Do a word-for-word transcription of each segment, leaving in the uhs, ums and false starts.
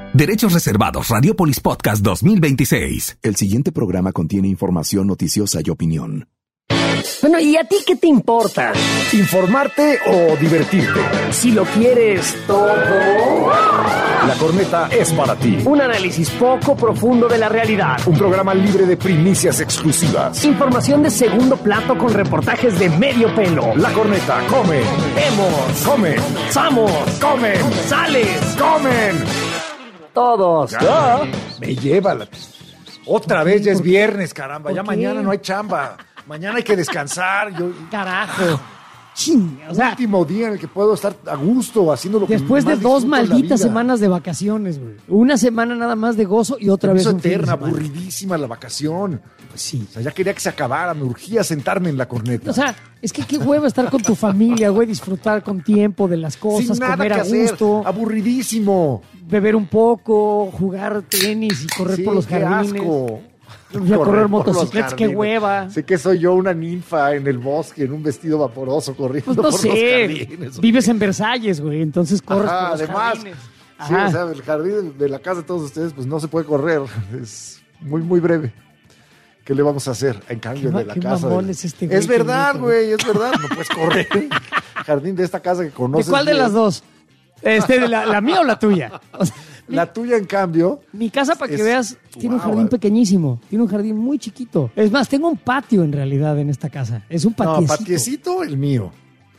Derechos reservados. Radiopolis Podcast dos mil veintiséis. El siguiente programa contiene información noticiosa y opinión. Bueno, ¿y a ti qué te importa? ¿Informarte o divertirte? Si lo quieres todo... La Corneta es para ti. Un análisis poco profundo de la realidad. Un programa libre de primicias exclusivas. Información de segundo plato con reportajes de medio pelo. La Corneta come. Vemos. Comen. Samos. Comen. Sales. Comen. Todos. Ya, me lleva la... Otra vez ya es viernes, caramba. Ya qué? mañana no hay chamba. Mañana hay que descansar. Yo... Carajo. Ching, o sea, último día en el que puedo estar a gusto haciendo lo que después de más dos disfruto en la malditas vida. semanas de vacaciones, güey. Una semana nada más de gozo y otra vez Eso un fin de eterna, semana. aburridísima la vacación. Pues sí. O sea, ya quería que se acabara, me urgía sentarme en la corneta. O sea, es que qué hueva estar con tu familia, güey, disfrutar con tiempo de las cosas, sin nada comer que a hacer, gusto, aburridísimo. beber un poco, jugar tenis y correr Sí, por los qué jardines. asco. Y a correr por los motocicletas, qué jardines. hueva. Sé que soy yo una ninfa en el bosque, en un vestido vaporoso, corriendo Pues no por los sé, jardines. vives en Versalles, güey, entonces corres Ajá, por los además, jardines. sí, Ajá. o sea, el jardín de la casa de todos ustedes, pues no se puede correr. Es muy, muy breve. ¿Qué le vamos a hacer? En cambio Qué de ma- la qué casa. mamón de- es este güey, Es qué verdad, neta, güey, es verdad. No puedes correr. Jardín de esta casa que ¿De conoces. cuál de bien. las dos? Este, la, ¿La mía o la tuya? O sea, mi, La tuya, en cambio. mi casa, para que es- veas, tiene un Guau, jardín eh. pequeñísimo. Tiene un jardín muy chiquito. Es más, tengo un patio en realidad en esta casa. Es un No, patiecito. patiecito, el mío.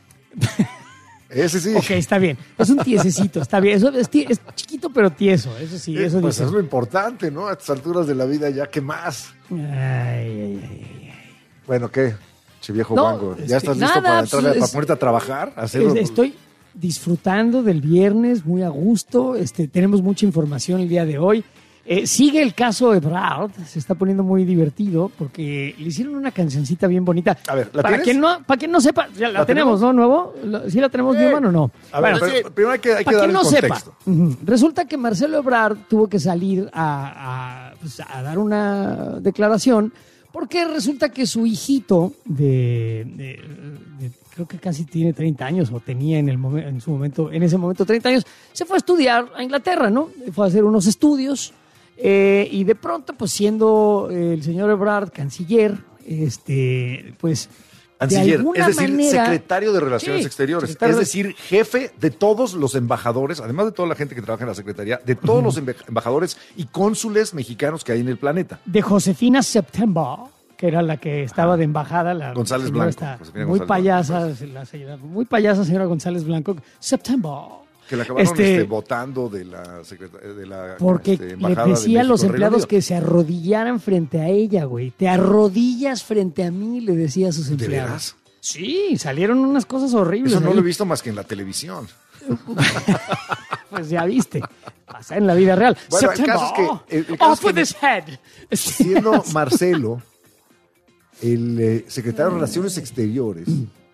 Ese sí. Ok, está bien. Es un tiesecito, está bien. Eso es, tie- es chiquito pero tieso. Eso sí, Eh, eso pues dice. es lo importante, ¿no? A estas alturas de la vida, ya, ¿qué más? Ay, ay, ay, ay. Bueno, ¿qué? Che viejo No, guango. ¿Ya este, estás listo nada, para entrar pues, para es- ponerte a trabajar? A hacer Es- lo- Estoy disfrutando del viernes muy a gusto. Este, tenemos mucha información el día de hoy. Eh, sigue el caso Ebrard, se está poniendo muy divertido porque le hicieron una cancioncita bien bonita. A ver, ¿la para tienes? quien no, para quien no sepa, ya la, ¿La tenemos, tenemos? ¿no? Nuevo, ¿La- ¿sí la tenemos, mi Eh, hermano, o no? A ver, Bueno, pero primero hay que, hay que para dar quien el no contexto. sepa, ujú, resulta que Marcelo Ebrard tuvo que salir a, a, pues, a dar una declaración porque resulta que su hijito de, de- de- creo que casi tiene treinta años o tenía en el momen- en su momento en ese momento treinta años, se fue a estudiar a Inglaterra, ¿no? Fue a hacer unos estudios eh, y de pronto, pues siendo eh, el señor Ebrard canciller, este, pues de Canciller, alguna es decir, manera- secretario de Relaciones Sí, Exteriores, secretario es de- decir, jefe de todos los embajadores, además de toda la gente que trabaja en la Secretaría, de todos los embe- embajadores y cónsules mexicanos que hay en el planeta. de Josefina September, que era la que estaba de embajada, la González señora Blanco, está Josefina muy González payasa, Blanco, la señora, muy payasa señora González Blanco, September. Que la acabaron Este, este, votando de la, secreta- de la porque este, le embajada de decía a los México en Reino empleados Unido. que se arrodillaran frente a ella, güey. Te arrodillas frente a mí, le decía a sus ¿De empleados. veras? Sí, salieron unas cosas horribles. Eso no ahí. lo he visto más que en la televisión. Pues ya viste, pasa en la vida real. Bueno, el September, caso es que- el- el caso off es que with me- his head. Siendo Marcelo el eh, secretario de Relaciones Exteriores,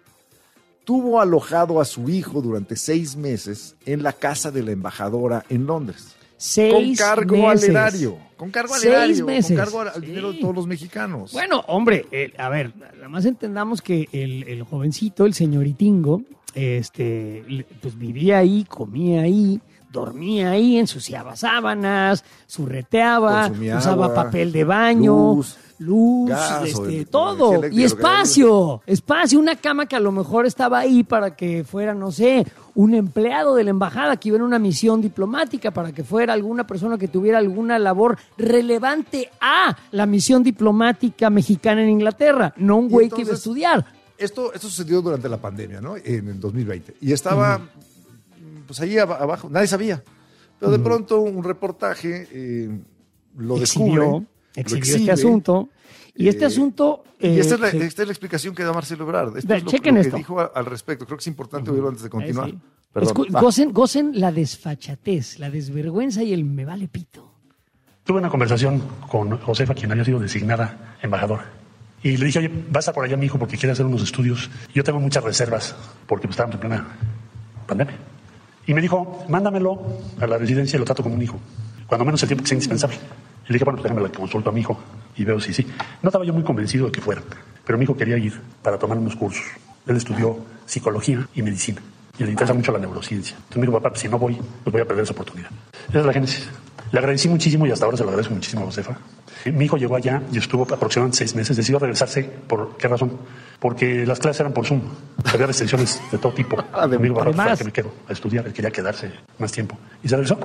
tuvo alojado a su hijo durante seis meses en la casa de la embajadora en Londres. Seis con cargo meses. al erario. Con cargo al Seis erario. meses. Con cargo al, al Sí. dinero de todos los mexicanos. Bueno, hombre, eh, a ver, nada más entendamos que el, el jovencito, el señoritingo, este, le- pues vivía ahí, comía ahí, dormía ahí, ensuciaba sábanas, surreteaba, Consumía usaba agua, papel de baño, luz, luz, gas, o este, el- todo. energía Y eléctrica, espacio, espacio, una cama que a lo mejor estaba ahí para que fuera, no sé, un empleado de la embajada que iba en una misión diplomática, para que fuera alguna persona que tuviera alguna labor relevante a la misión diplomática mexicana en Inglaterra, no un Y güey que iba a entonces, estudiar. Esto, esto sucedió durante la pandemia, ¿no? En el dos mil veinte. Y estaba, pues ahí aba- abajo, nadie sabía. Pero de pronto un reportaje eh, lo descubre. Exhibió, lo exhibió exhibe, este asunto. Y este eh, asunto... Y eh, esta es, la, se- esta es la explicación que da Marcelo Ebrard. Esto Ve, es lo, chequen lo que esto. dijo a- al respecto. Creo que es importante oírlo antes de continuar. Eh, sí. Perdón. Escu- Va. gocen, gocen la desfachatez, la desvergüenza y el me vale pito. Tuve una conversación con Josefa, quien había sido designada embajadora. Y le dije, oye, vas a estar por allá, mi hijo, porque quiere hacer unos estudios. Yo tengo muchas reservas, porque pues, estábamos en plena pandemia. Y me dijo, mándamelo a la residencia y lo trato como un hijo. Cuando menos el tiempo que sea indispensable. Y le dije, bueno, pues déjame la consulto a mi hijo y veo si sí. No estaba yo muy convencido de que fuera, pero mi hijo quería ir para tomar unos cursos. Él estudió psicología y medicina. Y le interesa mucho la neurociencia. Entonces me dijo, papá, pues, si no voy, pues voy a perder esa oportunidad. Esa es la génesis. Le agradecí muchísimo y hasta ahora se lo agradezco muchísimo a Josefa. Mi hijo llegó allá y estuvo aproximadamente seis meses. Decidió regresarse. ¿Por qué razón? Porque las clases eran por Zoom. Había restricciones de todo tipo. Amigo barato fue que me quedo a estudiar. Él quería quedarse más tiempo. Y se regresó.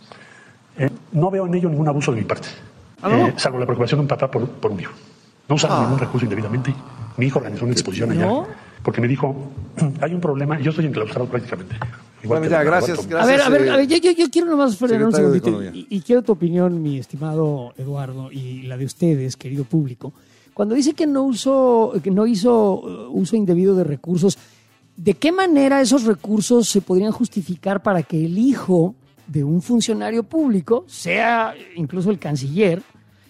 Eh, no veo en ello ningún abuso de mi parte. ¿Ah, no? eh, salvo la preocupación de un papá por, por un hijo. No usaron ah. ningún recurso indebidamente. Mi hijo organizó una exposición allá. ¿No? Porque me dijo, hay un problema. Yo estoy enclaustrado prácticamente. Igual bueno, ya, gracias, gracias. A ver, a ver, a ver yo, yo, yo quiero nomás frenar un segundito y, y quiero tu opinión, mi estimado Eduardo, y la de ustedes, querido público. Cuando dice que no usó, que no hizo uso indebido de recursos, ¿de qué manera esos recursos se podrían justificar para que el hijo de un funcionario público, sea incluso el canciller,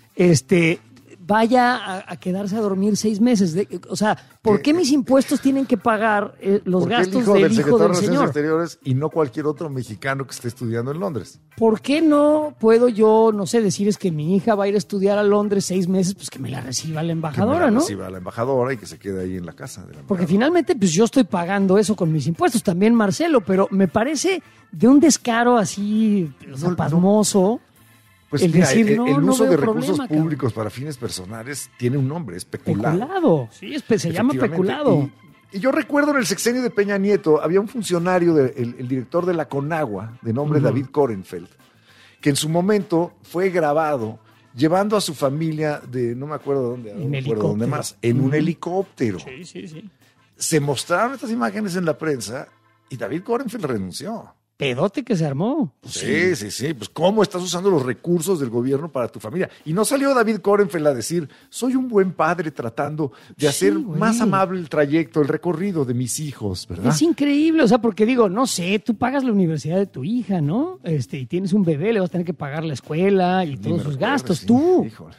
este, vaya a, a quedarse a dormir seis meses? De, o sea, ¿por qué mis impuestos tienen que pagar eh, los gastos el hijo del, del hijo del señor? Exteriores y no cualquier otro mexicano que esté estudiando en Londres. ¿Por qué no puedo yo, no sé, decir es que mi hija va a ir a estudiar a Londres seis meses, pues que me la reciba la embajadora, que me la ¿no? reciba la embajadora y que se quede ahí en la casa de la Porque finalmente, pues yo estoy pagando eso con mis impuestos, también Marcelo, pero me parece de un descaro así, o sea, no, pasmoso. No. Pues el, mira, decir, el, no, el uso no de recursos problema, públicos cabrón. Para fines personales tiene un nombre, es peculado. Peculado, sí, es, se llama peculado. Y, y yo recuerdo en el sexenio de Peña Nieto, había un funcionario, de, el, el director de la Conagua, de nombre uh-huh. David Korenfeld, que en su momento fue grabado llevando a su familia de, no me acuerdo dónde, no me acuerdo dónde más, en uh-huh. un helicóptero. Sí, sí, sí. Se mostraron estas imágenes en la prensa y David Korenfeld renunció. Pedote que se armó. Sí, sí, sí. Pues cómo estás usando los recursos del gobierno para tu familia. Y no salió David Korenfeld a decir, soy un buen padre tratando de hacer sí, más amable el trayecto, el recorrido de mis hijos, ¿verdad? Es increíble, o sea, porque digo, no sé, tú pagas la universidad de tu hija, ¿no? Este, y tienes un bebé, le vas a tener que pagar la escuela y Ni todos sus recuerdo, gastos. Sí, tú. Híjole.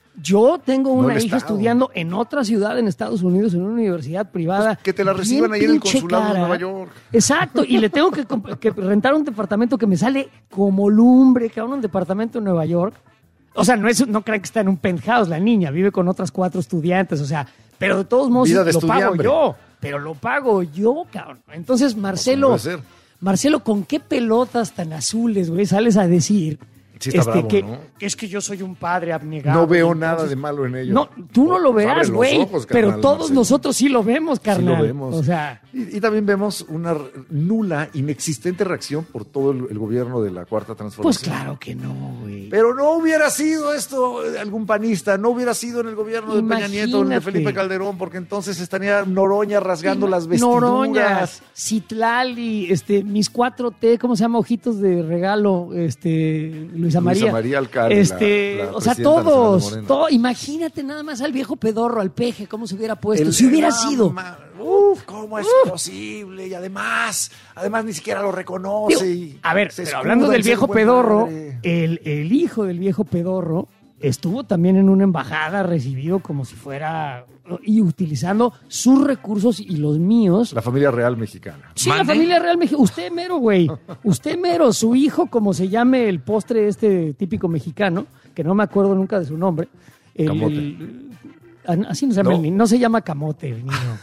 Yo tengo una no hija estudiando en otra ciudad en Estados Unidos, en una universidad privada. Pues que te la reciban ahí en el consulado cara. de Nueva York. Exacto, y le tengo que, que rentar un departamento que me sale como lumbre, que aún un departamento en Nueva York. O sea, no, es, no crean que está en un penthouse la niña, vive con otras cuatro estudiantes, o sea, pero de todos modos Vida de lo pago estudiambre. yo, pero lo pago yo, cabrón. Entonces, Marcelo, Marcelo, ¿con qué pelotas tan azules, güey, sales a decir... Sí está este, bravo, que, ¿no? que es que yo soy un padre abnegado. No veo entonces, nada de malo en ello. No, tú no lo verás, güey, ojos, pero carnal, todos Marcelo. nosotros sí lo vemos, carnal. Sí lo vemos. O sea, y, y también vemos una nula, inexistente reacción por todo el, el gobierno de la Cuarta Transformación. Pues claro que no, güey. Pero no hubiera sido esto algún panista, no hubiera sido en el gobierno Imagínate. de Peña Nieto, de Felipe Calderón, porque entonces estaría Noroña rasgando Ima- las vestiduras. Noroña, Citlali, este, mis cuatro T, ¿cómo se llama? Ojitos de regalo, este, Luisa María. Luisa María Alcalde. Este, la, la o sea, todos, todo, imagínate nada más al viejo pedorro, al peje, cómo se hubiera puesto, el, si hubiera el, sido. Ma, uf, ¿cómo es uf. posible? Y además, además ni siquiera lo reconoce. Digo, y a ver, pero hablando del viejo pedorro, el, el hijo del viejo pedorro estuvo también en una embajada recibido como si fuera y utilizando sus recursos y los míos. La familia real mexicana. Sí, ¿Mande? La familia real mexicana. Usted mero, güey. Usted mero, su hijo, como se llame el postre este típico mexicano, que no me acuerdo nunca de su nombre. El, camote. El, así no se llama no. el niño. No se llama camote el niño.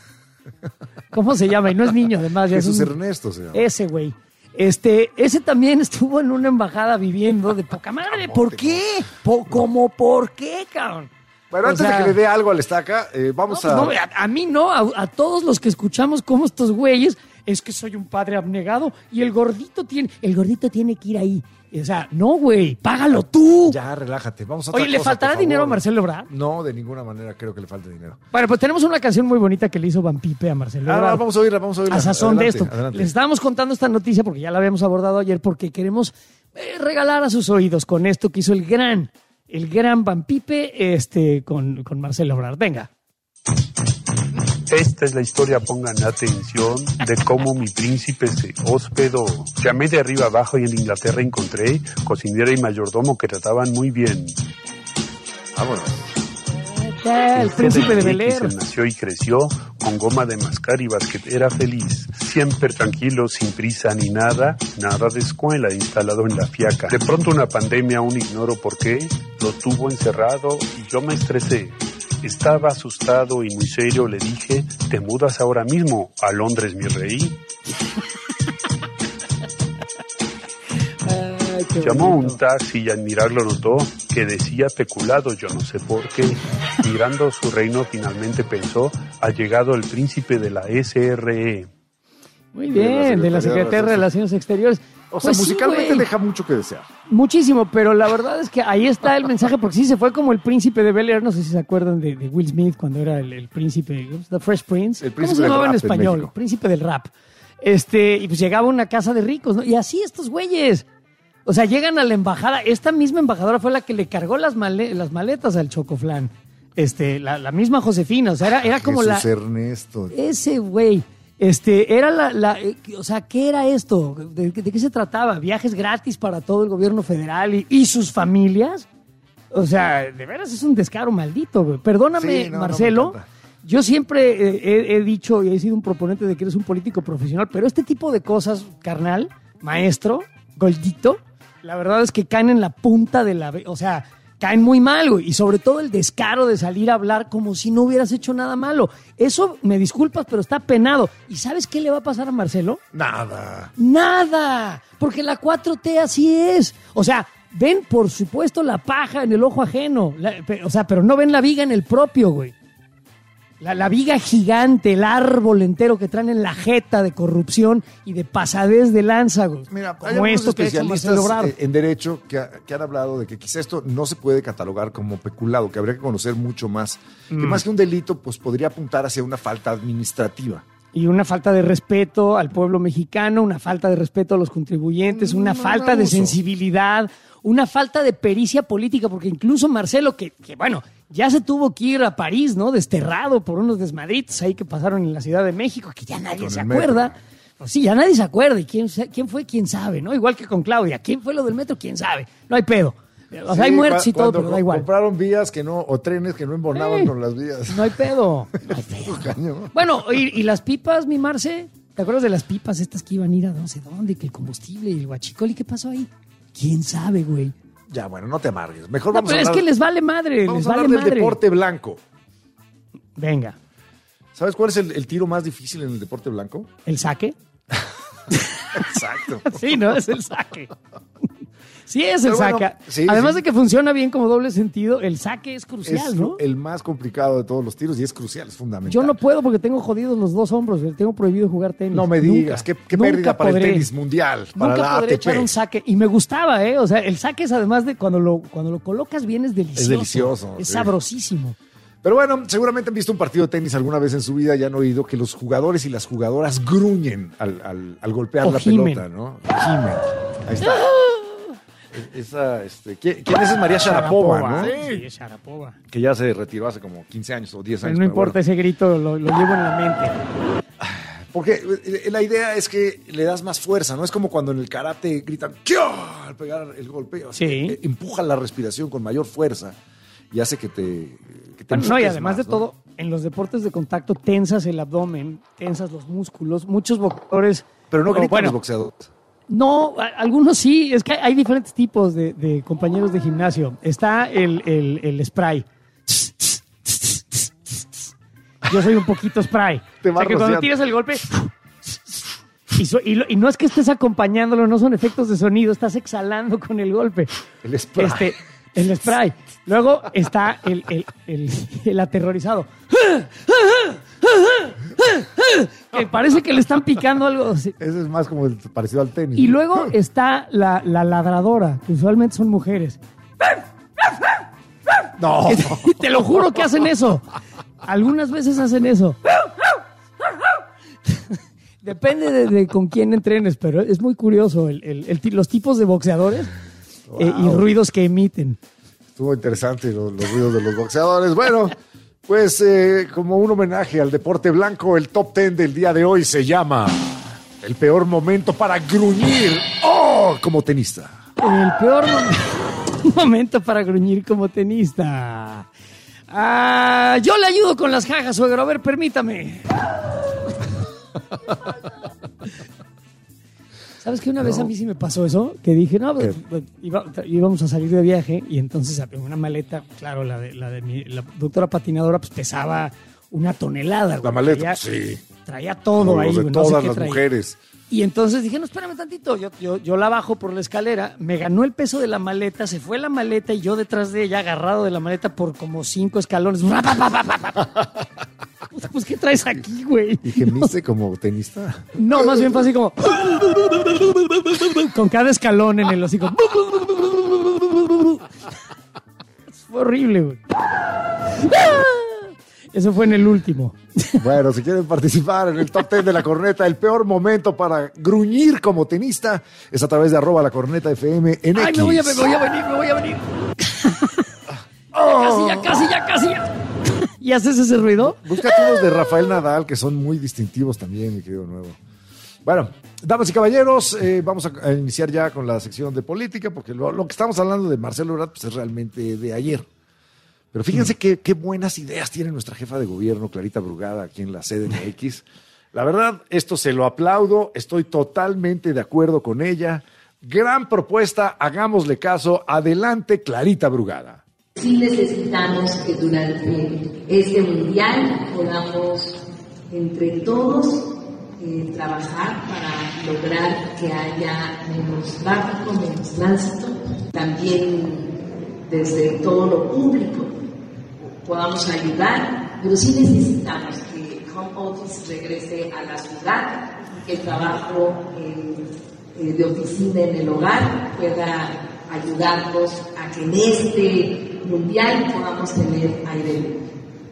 ¿Cómo se llama? Y no es niño, además. Jesús es un, Ernesto se llama. Ese, güey. Este, ese también estuvo en una embajada viviendo de poca madre. Camote, ¿Por qué? Po, ¿Cómo por qué, cabrón? Bueno, O antes sea, de que le dé algo al estaca, eh, vamos no, a... no, a... A mí no, a, a todos los que escuchamos como estos güeyes, es que soy un padre abnegado y el gordito tiene, el gordito tiene que ir ahí. O sea, no, güey, págalo tú. Ya, relájate, vamos a otra Oye, ¿le cosa, faltará por dinero a favor. Marcelo Ebrard? No, de ninguna manera creo que le falte dinero. Bueno, pues tenemos una canción muy bonita que le hizo Van Pipe a Marcelo Ah, Ebrard. vamos a oírla, vamos a oírla. A sazón Adelante, de esto. adelante. Les estábamos contando esta noticia porque ya la habíamos abordado ayer, porque queremos eh, regalar a sus oídos con esto que hizo el gran, el gran Van Pipe este, con, con Marcelo Ebrard. Venga. Esta es la historia, pongan atención, de cómo mi príncipe se hospedó. Llamé de arriba abajo y en Inglaterra encontré cocinera y mayordomo que trataban muy bien. Vámonos. El, el príncipe de Bel Air. Nació y creció con goma de mascar y basquet. Era feliz, siempre tranquilo, sin prisa ni nada, nada de escuela, instalado en la fiaca. De pronto una pandemia, aún ignoro por qué, lo tuvo encerrado y yo me estresé. Estaba asustado y muy serio, le dije, ¿te mudas ahora mismo a Londres, mi rey? Ay, Qué Llamó bonito. un taxi y al mirarlo notó que decía peculado, yo no sé por qué. Mirando su reino finalmente pensó, ha llegado el príncipe de la S R E. Muy bien, de la Secretaría de Relaciones Exteriores. O sea, Pues sí, musicalmente güey. deja mucho que desear. Muchísimo, pero la verdad es que ahí está el mensaje, porque sí se fue como el príncipe de Bel-Air, no sé si se acuerdan de, de Will Smith cuando era el, el príncipe, The Fresh Prince. El ¿Cómo príncipe se del llamaba en rap en español? México. El príncipe del rap. Este, y pues llegaba a una casa de ricos, ¿no? Y así estos güeyes. O sea, llegan a la embajada. Esta misma embajadora fue la que le cargó las, male- las maletas al Chocoflán. Este, la, la misma Josefina. O sea, era, era como Jesús la. Ernesto. Ese güey. Este, era la, la eh, o sea, ¿qué era esto? ¿De, de qué se trataba? ¿Viajes gratis para todo el gobierno federal y, y sus familias? O sea, de veras es un descaro maldito, güey. Perdóname, Sí, no, no, Marcelo. me encanta. Yo siempre eh, he, he dicho y he sido un proponente de que eres un político profesional, pero este tipo de cosas, carnal, maestro, goldito, la verdad es que caen en la punta de la... ve- O sea, caen muy mal, güey. Y sobre todo el descaro de salir a hablar como si no hubieras hecho nada malo. Eso, me disculpas, pero está penado. ¿Y sabes qué le va a pasar a Marcelo? Nada. Nada, porque la cuatro T así es. O sea, ven, por supuesto, la paja en el ojo ajeno. La- pe- o sea, pero no ven la viga en el propio, güey. La, la viga gigante, el árbol entero que traen en la jeta de corrupción y de pasadez de lanza, güey. Mira, hay como algunos esto que ha hecho Marcelo especialistas Ebrard. eh, en derecho que, ha- que han hablado de que quizá esto no se puede catalogar como peculado, que habría que conocer mucho más. Que Mm. más que un delito, pues podría apuntar hacia una falta administrativa. Y una falta de respeto al pueblo mexicano, una falta de respeto a los contribuyentes, una Mm, falta un de abuso. sensibilidad, una falta de pericia política, porque incluso Marcelo, que, que bueno, ya se tuvo que ir a París, ¿no? Desterrado por unos desmadritos ahí que pasaron en la Ciudad de México, que ya nadie Con se el metro. acuerda. Pues sí, ya nadie se acuerda. ¿Y quién, sa- quién fue? ¿Quién sabe? ¿No? Igual que con Claudia. ¿Quién fue lo del metro? ¿Quién sabe? No hay pedo. O sea, Sí, hay muertos y cua- todo, cuando pero da co- igual. Compraron vías que no, o trenes que no embonaban Sí. con las vías. No hay pedo. No hay pedo. Cañón. Bueno, y, y las pipas, mi Marce, ¿te acuerdas de las pipas estas que iban a ir a no sé dónde? Que el combustible y el guachicol, ¿y qué pasó ahí? ¿Quién sabe, güey? Ya, bueno, no te amargues. Mejor No, vamos pero a es hablar, que les vale madre, vamos les a vale hablar del madre. deporte blanco. Venga, ¿Sabes cuál es el, el tiro más difícil en el deporte blanco? ¿el saque? Exacto. Sí, ¿no? Es el saque. Sí, es el Pero bueno, saque. sí, Además sí. de que funciona bien como doble sentido, el saque es Es crucial, ¿no? el más complicado de todos los tiros y es crucial, es fundamental. Yo no puedo porque tengo jodidos los dos hombros, tengo prohibido jugar tenis. No me Nunca, digas, qué, qué nunca pérdida para podré. el tenis mundial, para Nunca la podré A T echar un P. saque. Y me gustaba, ¿eh? O sea, el saque es además de cuando lo, cuando lo colocas bien es delicioso. Es delicioso, Es sí. sabrosísimo. Pero bueno, seguramente han visto un partido de tenis alguna vez en su vida y han oído que los jugadores y las jugadoras gruñen al, al- al golpear O la gimen. pelota, ¿no? Gimen. Ahí está. Esa, este, ¿quién, quién es? Es María Sharapova, ¿no? Sí, es Sharapova. Que ya se retiró hace como quince años o diez Pero años. no pero importa, bueno. ese grito lo, lo llevo en la mente. Porque eh, la idea es que le das más fuerza, ¿no? Es como cuando en el karate gritan ¡Kyo! Al pegar el golpe. O sea, Sí. eh, empuja la respiración con mayor fuerza y hace que te, que te Bueno, no, y enfoques además más, de ¿no? todo, en los deportes de contacto tensas el abdomen, tensas los músculos. Muchos boxeadores. Pero no o, gritan bueno, los boxeadores. No, a- algunos sí. Es que hay diferentes tipos de, de compañeros de gimnasio. Está el, el, el spray. Yo soy un poquito spray. Te O va sea que cuando rociando. tiras el golpe. Y, so- y lo- y no es que estés acompañándolo, no son efectos de sonido, estás exhalando con el golpe. El spray. Este, el spray. Luego está el, el, el, el aterrorizado. Que parece que le están picando algo. así. Ese es más como el parecido al tenis. Y luego está la, la ladradora, que usualmente son mujeres. No. Y te lo juro que hacen eso. Algunas veces hacen eso. Depende de, de con quién entrenes, pero es muy curioso el, el- el ti- los tipos de boxeadores eh, y Wow. ruidos que emiten. Estuvo interesante los, los ruidos de los boxeadores. Bueno, pues eh, como un homenaje al deporte blanco, el top ten del día de hoy se llama El peor momento para gruñir. ¡Oh! Como tenista. El peor mom- momento para gruñir como tenista. Ah, yo le ayudo con las jajas, suegro. A ver, permítame. ¿Sabes que una vez a mí sí me pasó eso? Que dije, no, pues, pues, iba- íbamos a salir de viaje y entonces en una maleta, claro, la de, la de mi la doctora patinadora, pues pesaba una tonelada, güey. La maleta, traía, sí. Traía todo Como ahí, los de güey, no sé todas qué las traía. mujeres. Y entonces dije, no, espérame tantito, yo, yo, yo la bajo por la escalera, me ganó el peso de la maleta, se fue la maleta y yo detrás de ella, agarrado de la maleta por como cinco escalones. Pues, ¿qué traes aquí, güey? ¿Y gemiste como tenista? No, más bien fue así como... con cada escalón en el hocico. Fue horrible, güey. Eso fue en el último. Bueno, si quieren participar en el top diez de La Corneta, el peor momento para gruñir como tenista es a través de arroba La Corneta F M en Ay, X. me voy, a, me voy a venir, me voy a venir. Oh. Ya casi, ya casi, ya casi. Ya. ¿Y haces ese ruido? Búscate unos de Rafael Nadal, que son muy distintivos también, mi querido Nuevo. Bueno, damas y caballeros, eh, vamos a, a iniciar ya con la sección de política, porque lo, lo que estamos hablando de Marcelo Ebrard pues, es realmente de ayer. Pero fíjense qué, qué buenas ideas tiene nuestra jefa de gobierno, Clarita Brugada, aquí en la C D M X. La verdad, esto se lo aplaudo, estoy totalmente de acuerdo con ella. Gran propuesta, hagámosle caso. Adelante, Clarita Brugada. Sí necesitamos que durante este mundial podamos entre todos eh, trabajar para lograr que haya menos tráfico, menos tránsito. También desde todo lo público podamos ayudar, pero sí necesitamos que el home office regrese a la ciudad y que el trabajo eh, eh, de oficina en el hogar pueda ayudarnos a que en este mundial podamos tener aire libre.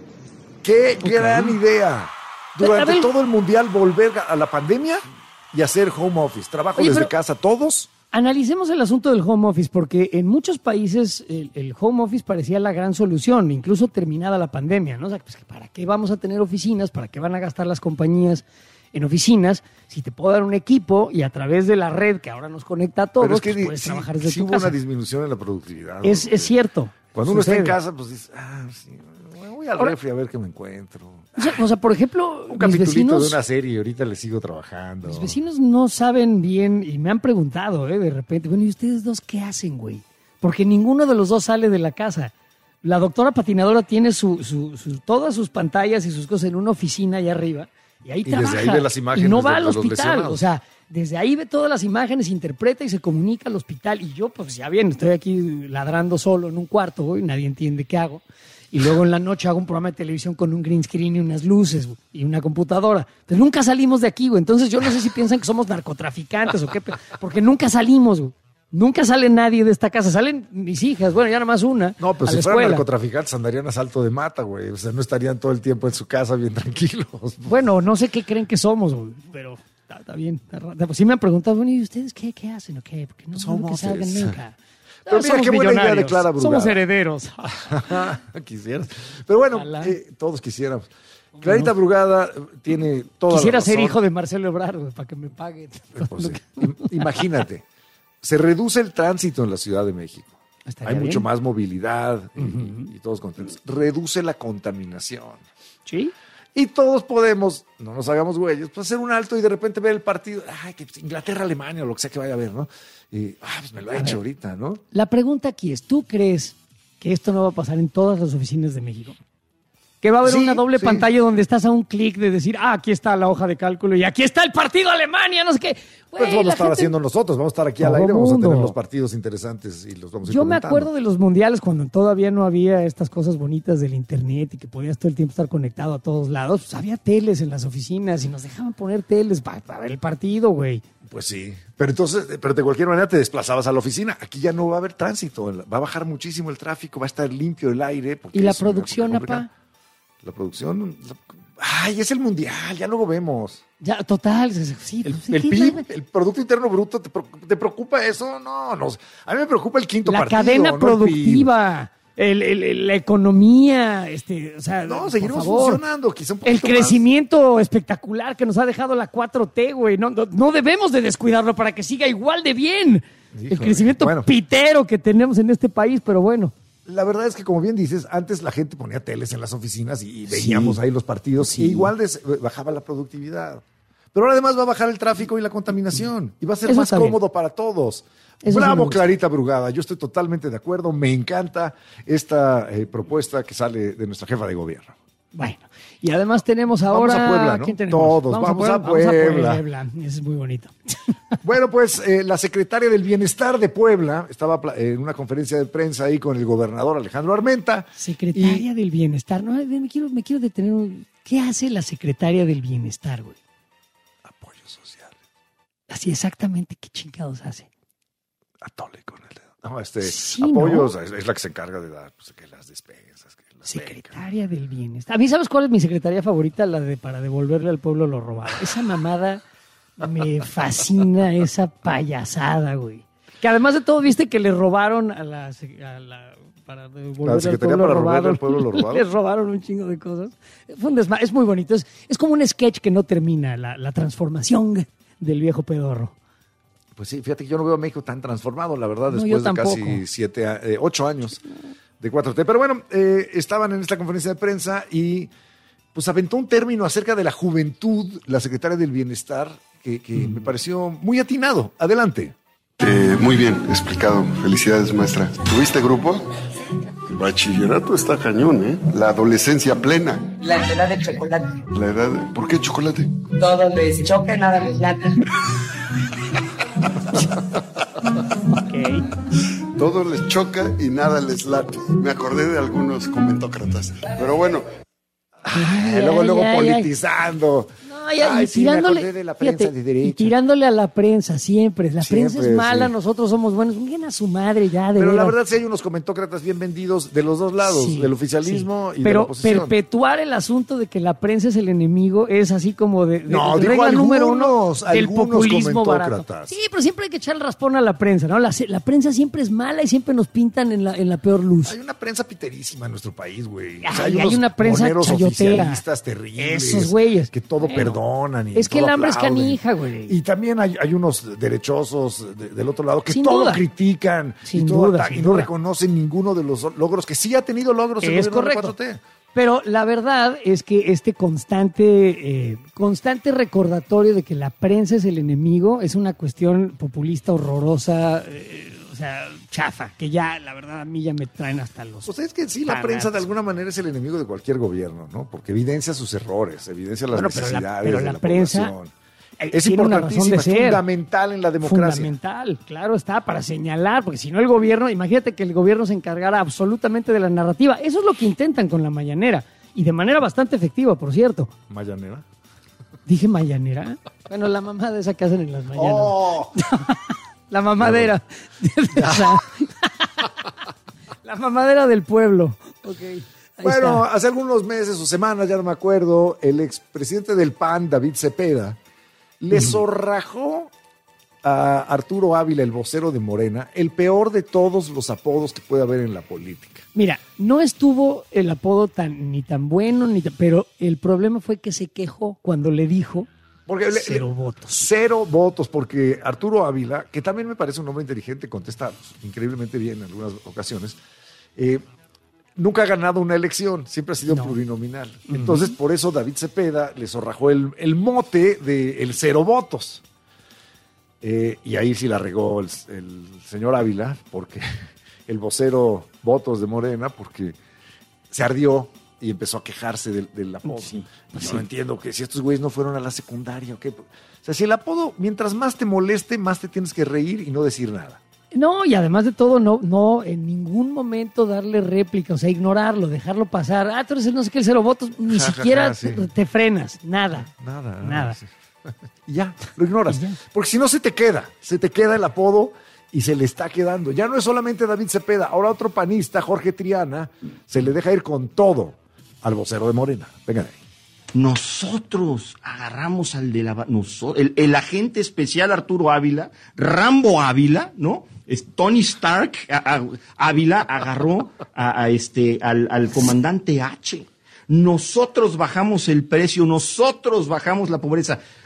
¡Qué okay. gran idea! Durante ver, todo el mundial volver a la pandemia y hacer home office, trabajo oye, desde pero... casa todos. Analicemos el asunto del home office, porque en muchos países el, el home office parecía la gran solución, incluso terminada la pandemia, ¿no? O sea, pues, ¿para qué vamos a tener oficinas? ¿Para qué van a gastar las compañías en oficinas? Si te puedo dar un equipo y a través de la red que ahora nos conecta a todos, pero es que pues puedes sí, trabajar desde sí tu hubo casa. Una disminución en la productividad. Es, es cierto. Cuando uno sucede. está en casa, pues dices, ah, sí, voy al refri a ver qué me encuentro. O sea, o sea, por ejemplo, un mis capitulito vecinos, de una serie y ahorita le sigo trabajando. Mis vecinos no saben bien y me han preguntado, ¿eh? De repente, bueno, ¿y ustedes dos qué hacen, güey? Porque ninguno de los dos sale de la casa. La doctora patinadora tiene su, su, su, todas sus pantallas y sus cosas en una oficina allá arriba y ahí y trabaja. Desde ahí ve las imágenes y no va de, al de hospital, o sea, desde ahí ve todas las imágenes, interpreta y se comunica al hospital. Y yo, pues ya bien, estoy aquí ladrando solo en un cuarto, güey, nadie entiende qué hago. Y luego en la noche hago un programa de televisión con un green screen y unas luces, güey, y una computadora. Pero nunca salimos de aquí, güey. Entonces yo no sé si piensan que somos narcotraficantes o qué, porque nunca salimos, güey. Nunca sale nadie de esta casa. Salen mis hijas, bueno, ya nada más una. No, pero a si la fueran escuela. narcotraficantes andarían a salto de mata, güey. O sea, no estarían todo el tiempo en su casa bien tranquilos. Bueno, no sé qué creen que somos, güey, pero está, está bien. Está, sí me han preguntado, bueno, ¿y ustedes qué, qué hacen o qué? Porque no somos que salgan nunca. Pero mira, qué buena idea de Clara Brugada. Somos herederos. Quisieras. Pero bueno, eh, todos quisiéramos. Clarita Brugada tiene toda Quisiera la razón. ser hijo de Marcelo Ebrard, güey, para que me paguen. Pues sí. Imagínate, se reduce el tránsito en la Ciudad de México. Estaría Hay bien. mucho más movilidad y, Uh-huh. y todos contentos. Reduce la contaminación. ¿Sí? Y todos podemos, no nos hagamos güeyes, pues hacer un alto y de repente ver el partido. Ay, que Inglaterra, Alemania o lo que sea que vaya a ver, ¿no? Y, ah, pues me lo he hecho ahorita, ¿no? La pregunta aquí es, ¿tú crees que esto no va a pasar en todas las oficinas de México? Que va a haber Sí, una doble sí. pantalla donde estás a un clic de decir, ah, aquí está la hoja de cálculo y aquí está el partido Alemania, no sé qué. Pues Güey, vamos a la estar gente- haciendo nosotros, vamos a estar aquí al Todo aire, vamos a mundo. tener los partidos interesantes y los vamos a ir Yo me comentando. acuerdo de los mundiales cuando todavía no había estas cosas bonitas del internet y que podías todo el tiempo estar conectado a todos lados. Pues había teles en las oficinas y nos dejaban poner teles para, para ver el partido, güey. Pues sí, pero entonces, pero de cualquier manera te desplazabas a la oficina. Aquí ya no va a haber tránsito, va a bajar muchísimo el tráfico, va a estar limpio el aire. porque ¿Y la es una producción, época complicada. apa? La producción, la- ay, es el mundial, ya luego vemos. Ya, total. Sí, El, pues, el ¿qué P I B, sabe? el Producto Interno Bruto, ¿te, preocupa- te preocupa eso? No, no, a mí me preocupa el quinto La partido. cadena no el P I B. productiva, el, el- el- la economía, este, o sea, No, por seguiremos favor. funcionando, quizá un El poquito más. crecimiento espectacular que nos ha dejado la cuatro T, güey. No, no, no debemos de descuidarlo para que siga igual de bien. Híjole, El crecimiento bueno. pitero que tenemos en este país, pero bueno. La verdad es que, como bien dices, antes la gente ponía teles en las oficinas y, y veíamos Sí. ahí los partidos Sí. y igual des- bajaba la productividad. Pero ahora además va a bajar el tráfico y la contaminación y va a ser Eso más está bien. cómodo para todos. Eso sí me Bravo, gusta. Clarita Brugada. Yo estoy totalmente de acuerdo. Me encanta esta eh, propuesta que sale de nuestra jefa de gobierno. Bueno, y además tenemos ahora... Vamos a Puebla, ¿no? ¿Quién tenemos? Todos, vamos, vamos, a, Puebla. vamos a Puebla. Eso es muy bonito. Bueno, pues eh, la secretaria del Bienestar de Puebla estaba en una conferencia de prensa ahí con el gobernador Alejandro Armenta. Secretaria y... del Bienestar. No, me quiero, me quiero detener. Un... ¿Qué hace la secretaria del Bienestar, güey? Apoyo social. Así exactamente, ¿qué chingados hace? Atole con el dedo. No, este, sí, apoyos ¿no? es, es la que se encarga de dar pues, que las despensas. Que las secretaria becas. Del Bienestar. A mí, ¿sabes cuál es mi secretaria favorita? La de para devolverle al pueblo lo robado. Esa mamada me fascina, esa payasada, güey. Que además de todo, viste que le robaron a la... A la para devolverle al pueblo, para robado, al pueblo lo robado. Les robaron un chingo de cosas. Fue un desma- es muy bonito. Es, es como un sketch que no termina, la, la transformación del viejo pedorro. Pues sí, fíjate que yo no veo a México tan transformado, la verdad, No, después yo de casi siete, eh, ocho años de cuatro T. Pero bueno, eh, estaban en esta conferencia de prensa y pues aventó un término acerca de la juventud, la secretaria del Bienestar, que, que mm. me pareció muy atinado. Adelante. Eh, muy bien explicado. Felicidades, maestra. ¿Tuviste grupo? Bachillerato está cañón, ¿eh? La adolescencia plena. La edad del chocolate. La edad de... ¿Por qué chocolate? Todo les choca, nada les lata. Okay. Todo les choca y nada les late. Me acordé de algunos comentócratas. Pero bueno. Ay, ay, luego, ay, luego ay, politizando. No, ya, ay, y sí, tirándole, de la prensa fíjate, de derecha. Y tirándole a la prensa siempre. La siempre, prensa es mala, sí. Nosotros somos buenos. Bien a su madre ya. De pero veras. La verdad sí hay unos comentócratas bien vendidos de los dos lados, sí, del oficialismo sí. y pero de la oposición. Pero perpetuar el asunto de que la prensa es el enemigo es así como de, de no, de regla algunos, número uno del populismo barato. Sí, pero siempre hay que echar el raspón a la prensa, ¿no? La, la prensa siempre es mala y siempre nos pintan en la, en la peor luz. Hay una prensa piterísima en nuestro país, güey. O sea, hay, hay una prensa chayotera. Terribles, esos güeyes que todo bueno, perdonan y es que todo el hambre aplauden. Es canija, güey. Y también hay, hay unos derechosos de, del otro lado que sin todo duda. critican sin y, todo duda, atacan, sin y no duda. reconocen ninguno de los logros que sí ha tenido logros el es gobierno correcto. de cuatro T. Pero la verdad es que este constante, eh, constante recordatorio de que la prensa es el enemigo es una cuestión populista horrorosa. Eh, O sea, chafa, que ya, la verdad, a mí ya me traen hasta los... Pues es que sí, la panatos. Prensa de alguna manera es el enemigo de cualquier gobierno, ¿no? Porque evidencia sus errores, evidencia las bueno, necesidades pero la, pero de la, la prensa población. Es importantísima, es fundamental en la democracia. Fundamental, claro está, para señalar, porque si no el gobierno, imagínate que el gobierno se encargara absolutamente de la narrativa. Eso es lo que intentan con la mañanera, y de manera bastante efectiva, por cierto. ¿Mañanera? ¿Dije mañanera? Bueno, la mamá de esa que hacen en las mañanas. ¡Oh! La mamadera. La mamadera del pueblo. Okay, bueno, está. Hace algunos meses o semanas, ya no me acuerdo, el expresidente del P A N, David Cepeda, le zorrajó a Arturo Ávila, el vocero de Morena, el peor de todos los apodos que puede haber en la política. Mira, no estuvo el apodo tan ni tan bueno, ni tan, pero el problema fue que se quejó cuando le dijo Porque le, cero le, votos. Cero votos, porque Arturo Ávila, que también me parece un hombre inteligente, contesta increíblemente bien en algunas ocasiones, eh, nunca ha ganado una elección, siempre ha sido no. plurinominal. Uh-huh. Entonces, por eso David Cepeda le zorrajó el, el mote de el cero votos. Eh, y ahí sí la regó el, el señor Ávila, porque el vocero votos de Morena, porque se ardió y empezó a quejarse del, del apodo. Sí, pues sí. No entiendo que si estos güeyes no fueron a la secundaria o qué. O sea, si el apodo, mientras más te moleste, más te tienes que reír y no decir nada. No, y además de todo, no, no en ningún momento darle réplica, o sea, ignorarlo, dejarlo pasar. Ah, tú eres el no sé qué, el cero votos, ni ja, siquiera ja, ja, sí. te frenas, nada. Nada. Nada. Sí. Y ya, lo ignoras. Ya. Porque si no se te queda, se te queda el apodo y se le está quedando. Ya no es solamente David Cepeda, ahora otro panista, Jorge Triana, se le deja ir con todo al vocero de Morena. Venga de ahí. Nosotros agarramos al de la... Nosotros, el, el agente especial Arturo Ávila, Rambo Ávila, ¿no? Es Tony Stark a, a, Ávila agarró a, a este, al, al comandante H. Nosotros bajamos el precio, nosotros bajamos la pobreza.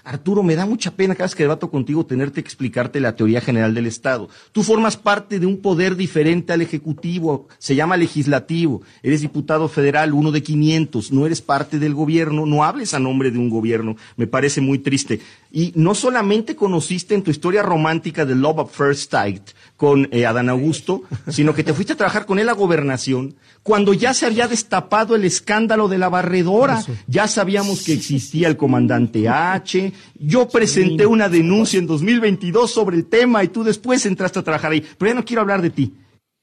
Arturo, me da mucha pena cada vez que debato contigo tenerte que explicarte la teoría general del Estado. Tú formas parte de un poder diferente al Ejecutivo, se llama Legislativo, eres diputado federal, uno de quinientos, no eres parte del gobierno, no hables a nombre de un gobierno, me parece muy triste. Y no solamente conociste en tu historia romántica de Love at First Sight con eh, Adán Augusto, sino que te fuiste a trabajar con él a Gobernación, cuando ya se había destapado el escándalo de la barredora, Eso. ya sabíamos que existía el comandante H, yo presenté una denuncia en dos mil veintidós sobre el tema y tú después entraste a trabajar ahí, pero ya no quiero hablar de ti.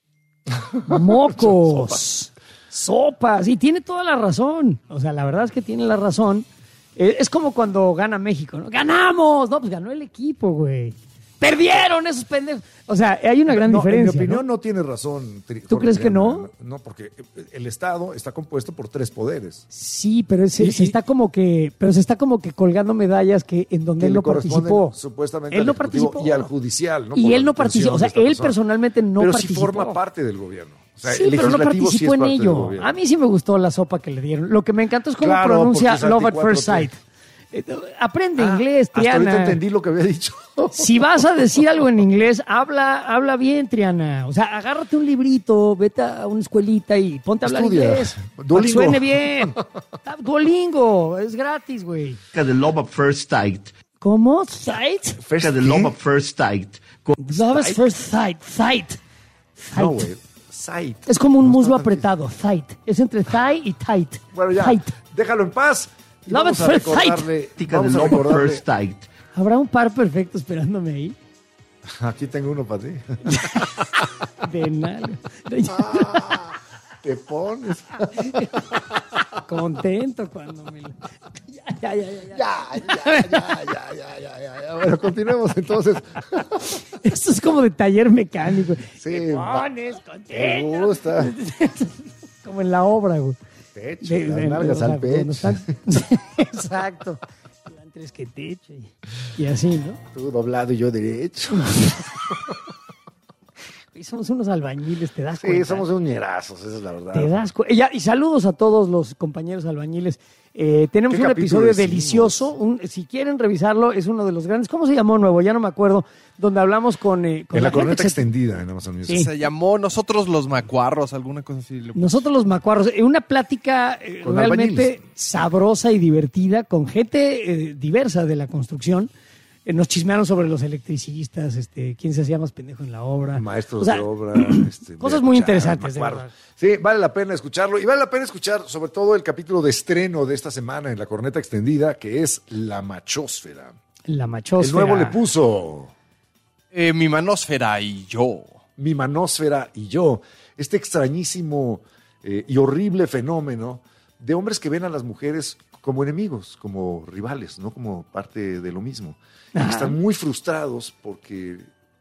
¡Mocos! Sopas, y tiene toda la razón, o sea, la verdad es que tiene la razón. Eh, es como cuando gana México, ¿no? ¡Ganamos! No, pues ganó el equipo, güey. ¡Perdieron esos pendejos! O sea, hay una gran no, diferencia. En mi opinión ¿no? no tiene razón. Tri- ¿Tú crees que no? No, porque el Estado está compuesto por tres poderes. Sí, pero se, Y- se está como que, pero se está como que colgando medallas que en donde que él le no corresponden participó. Supuestamente él al no Ejecutivo participó. y al judicial, ¿no? Y Por él la no intención participó, o de sea, esta él persona. personalmente no pero participó. sí forma parte del gobierno. O sea, Sí, el pero no legislativo sí participó es en parte del ello. gobierno. A mí sí me gustó la sopa que le dieron. Lo que me encantó es cómo Claro, pronuncia porque es Love at anti-cuatro First T. Sight. Eh, Aprende Ah, inglés, hasta Triana. ahorita entendí lo que había dicho. Si vas a decir algo en inglés, habla, habla bien, Triana. O sea, agárrate un librito, vete a una escuelita y ponte a hablar Estudia. inglés. Para que Duolingo. suene bien. Duolingo, es gratis, güey. De Love at First Sight. ¿Cómo? ¿Sight? Fecha de Love at First Sight. Con- Love at first sight. Sight. No, Sight. güey. Sight. Es como un No muslo está tan apretado. Sight. Es entre thigh y tight. Bueno, ya, Tight. déjalo en paz. Y Love vamos at a first sight. recordarle, Tica de vamos a Love at recordarle. First Sight. ¿Habrá un par perfecto esperándome ahí? Aquí tengo uno para ti. De nada. Te pones. Contento cuando me lo... Ya, ya, ya, ya. Ya, ya, ya, ya, ya, ya, ya, ya. Bueno, continuemos entonces. Esto es como de taller mecánico. Sí, Te va- pones Me contento. gusta. Como en la obra, güey. Pecho, De- las de- nalgas o sea, al cuando pecho. están- Exacto. Llevan tres que techo y, y así, ¿no? Tú doblado y yo derecho. Y somos unos albañiles, ¿te das Sí, cuenta? somos uñerazos, esa es la verdad. Te das cu- Ya, y saludos a todos los compañeros albañiles. Eh, tenemos ¿Qué un capítulo episodio hicimos? delicioso. Un- si quieren revisarlo, es uno de los grandes. ¿Cómo se llamó nuevo? Ya no me acuerdo. Donde hablamos con. eh, con En la gente corneta que se- extendida en Amazon Music. Sí. Se llamó Nosotros los Macuarros, alguna cosa así. le- Nosotros los macuarros. Eh, Una plática eh, Con realmente albañiles. sabrosa y divertida con gente eh, diversa de la construcción. Eh, nos chismearon sobre los electricistas, este, quién se hacía más pendejo en la obra. Maestros O sea, de obra. este, cosas de muy escuchar, interesantes, de macuarros. verdad. Sí, vale la pena escucharlo. Y vale la pena escuchar sobre todo el capítulo de estreno de esta semana en la corneta extendida, que es La Machósfera. La machosfera. El nuevo le puso Eh, mi manósfera y yo. Mi Manósfera y yo. Este extrañísimo eh, y horrible fenómeno de hombres que ven a las mujeres como enemigos, como rivales, no como parte de lo mismo. Y que Ajá. están muy frustrados porque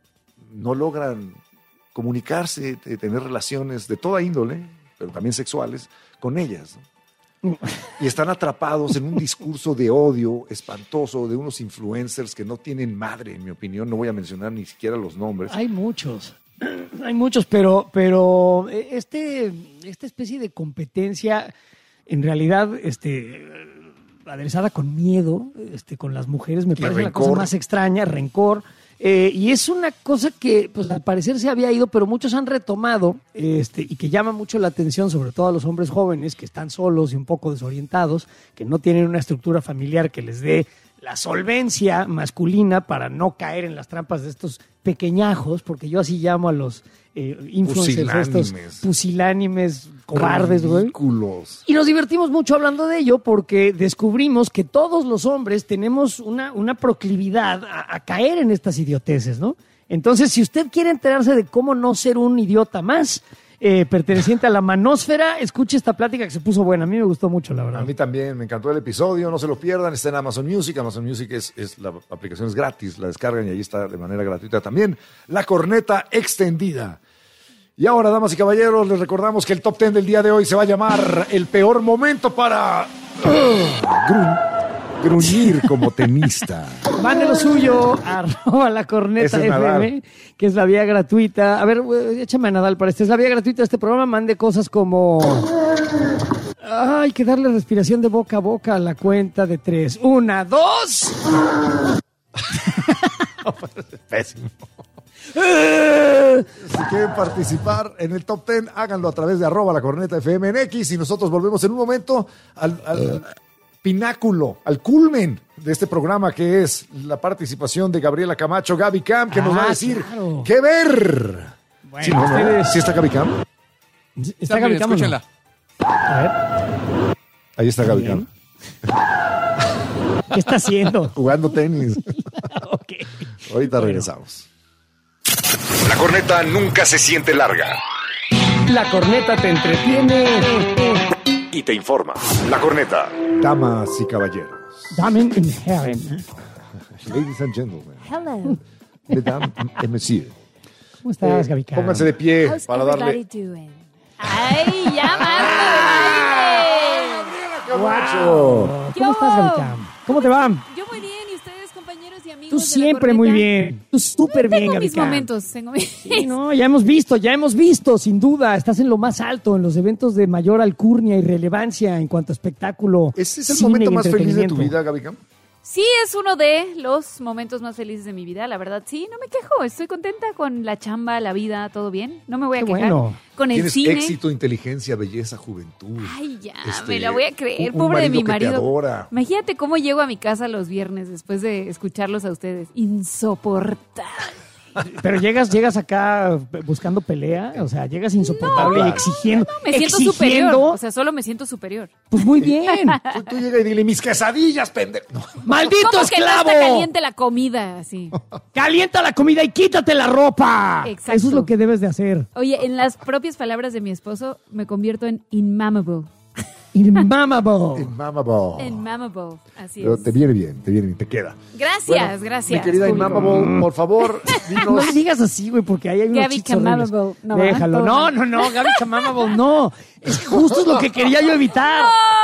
no logran comunicarse, de tener relaciones de toda índole, pero también sexuales, con ellas. ¿no? Y están atrapados en un discurso de odio espantoso de unos influencers que no tienen madre, en mi opinión. No voy a mencionar ni siquiera los nombres. Hay muchos, hay muchos, pero, pero este, esta especie de competencia, en realidad, este, aderezada con miedo, este, con las mujeres, me Y parece la cosa rencor. más extraña, rencor. Eh, y es una cosa que, pues, al parecer se había ido, pero muchos han retomado, este, y que llama mucho la atención, sobre todo a los hombres jóvenes que están solos y un poco desorientados, que no tienen una estructura familiar que les dé la solvencia masculina para no caer en las trampas de estos pequeñajos, porque yo así llamo a los eh, influencers, estos Pusilánimes. pusilánimes, cobardes, güey. Ridículos. Y nos divertimos mucho hablando de ello porque descubrimos que todos los hombres tenemos una, una proclividad a, a caer en estas idioteces, ¿no? Entonces, si usted quiere enterarse de cómo no ser un idiota más, eh, perteneciente a la manósfera, escuche esta plática que se puso buena. A mí me gustó mucho, la A verdad. mí también me encantó el episodio, no se lo pierdan, está en Amazon Music. Amazon Music es, es la aplicación es gratis, la descargan y ahí está de manera gratuita también. La corneta extendida. Y ahora, damas y caballeros, les recordamos que el top ten del día de hoy se va a llamar El peor momento para uh, grun- gruñir como tenista. Mande lo suyo, arroba la corneta Ese es F Nadal. M, que es la vía gratuita. A ver, güey, échame a Nadal para este. Es la vía gratuita de este programa. Mande cosas como... Ah, hay que darle respiración de boca a boca a la cuenta de tres. Una, dos. Pésimo. Si quieren participar en el top diez, háganlo a través de arroba la corneta F M en X y nosotros volvemos en un momento al, al pináculo, al culmen de este programa, que es la participación de Gabriela Camacho, Gaby Cam, que ah, nos va a decir claro. qué ver. Bueno, ¿Sí, no, ustedes... ¿Sí está Gaby Cam? Está Gaby Cam. Escúchenla. A ver. Ahí está Gaby Cam. ¿Qué está haciendo? Jugando tenis. Okay. Ahorita bueno. regresamos. La corneta nunca se siente larga. La corneta te entretiene y te informa. La corneta. Damas y caballeros. Damen and herren. Ladies and gentlemen. Hello. Mesdames et messieurs. ¿Cómo estás, eh, Gaby Cam? Pónganse de pie How's para darle... Doing? ¡Ay, ya más! Camacho. ¿Cómo estás, Gaby Cam? ¿Cómo te va? Yo muy bien, ¿y ustedes, compañeros y amigos? Tú siempre muy bien. Tú súper bien, Gaby Cam. Tengo mis momentos, tengo mis... Sí, no, ya hemos visto, ya hemos visto, sin duda. Estás en lo más alto, en los eventos de mayor alcurnia y relevancia en cuanto a espectáculo. ¿Ese es el momento más feliz de tu vida, Gaby Cam? Sí, es uno de los momentos más felices de mi vida, la verdad. Sí, no me quejo, estoy contenta con la chamba, la vida, todo bien. No me voy a Qué quejar. bueno. Con el Tienes cine. éxito, inteligencia, belleza, juventud. Ay, ya, Este, me la voy a creer, un pobre de mi marido que te marido. adora. Imagínate cómo llego a mi casa los viernes después de escucharlos a ustedes. Insoportable. Pero llegas, llegas acá buscando pelea, o sea, llegas insoportable No, y exigiendo. No, me siento exigiendo, superior. O sea, solo me siento superior. Pues muy bien. Tú, tú llegas y dile, mis quesadillas, pendejo. No. ¡Maldito ¿Cómo esclavo! que no está caliente la comida? Así. Calienta la comida y quítate la ropa. Exacto. Eso es lo que debes de hacer. Oye, en las propias palabras de mi esposo, me convierto en inmamable. Inmamable. Inmamable. Inmamable, así Pero es. te viene bien, te viene bien, te queda. Gracias, Bueno, gracias. Mi querida público. Inmamable, por favor, dinos. No le digas así, güey, porque ahí hay unos Gaby chistes horribles. Camamable. No, Déjalo. ¿verdad? No, no, no, Gaby Camamable, no. Es justo es lo que quería yo evitar.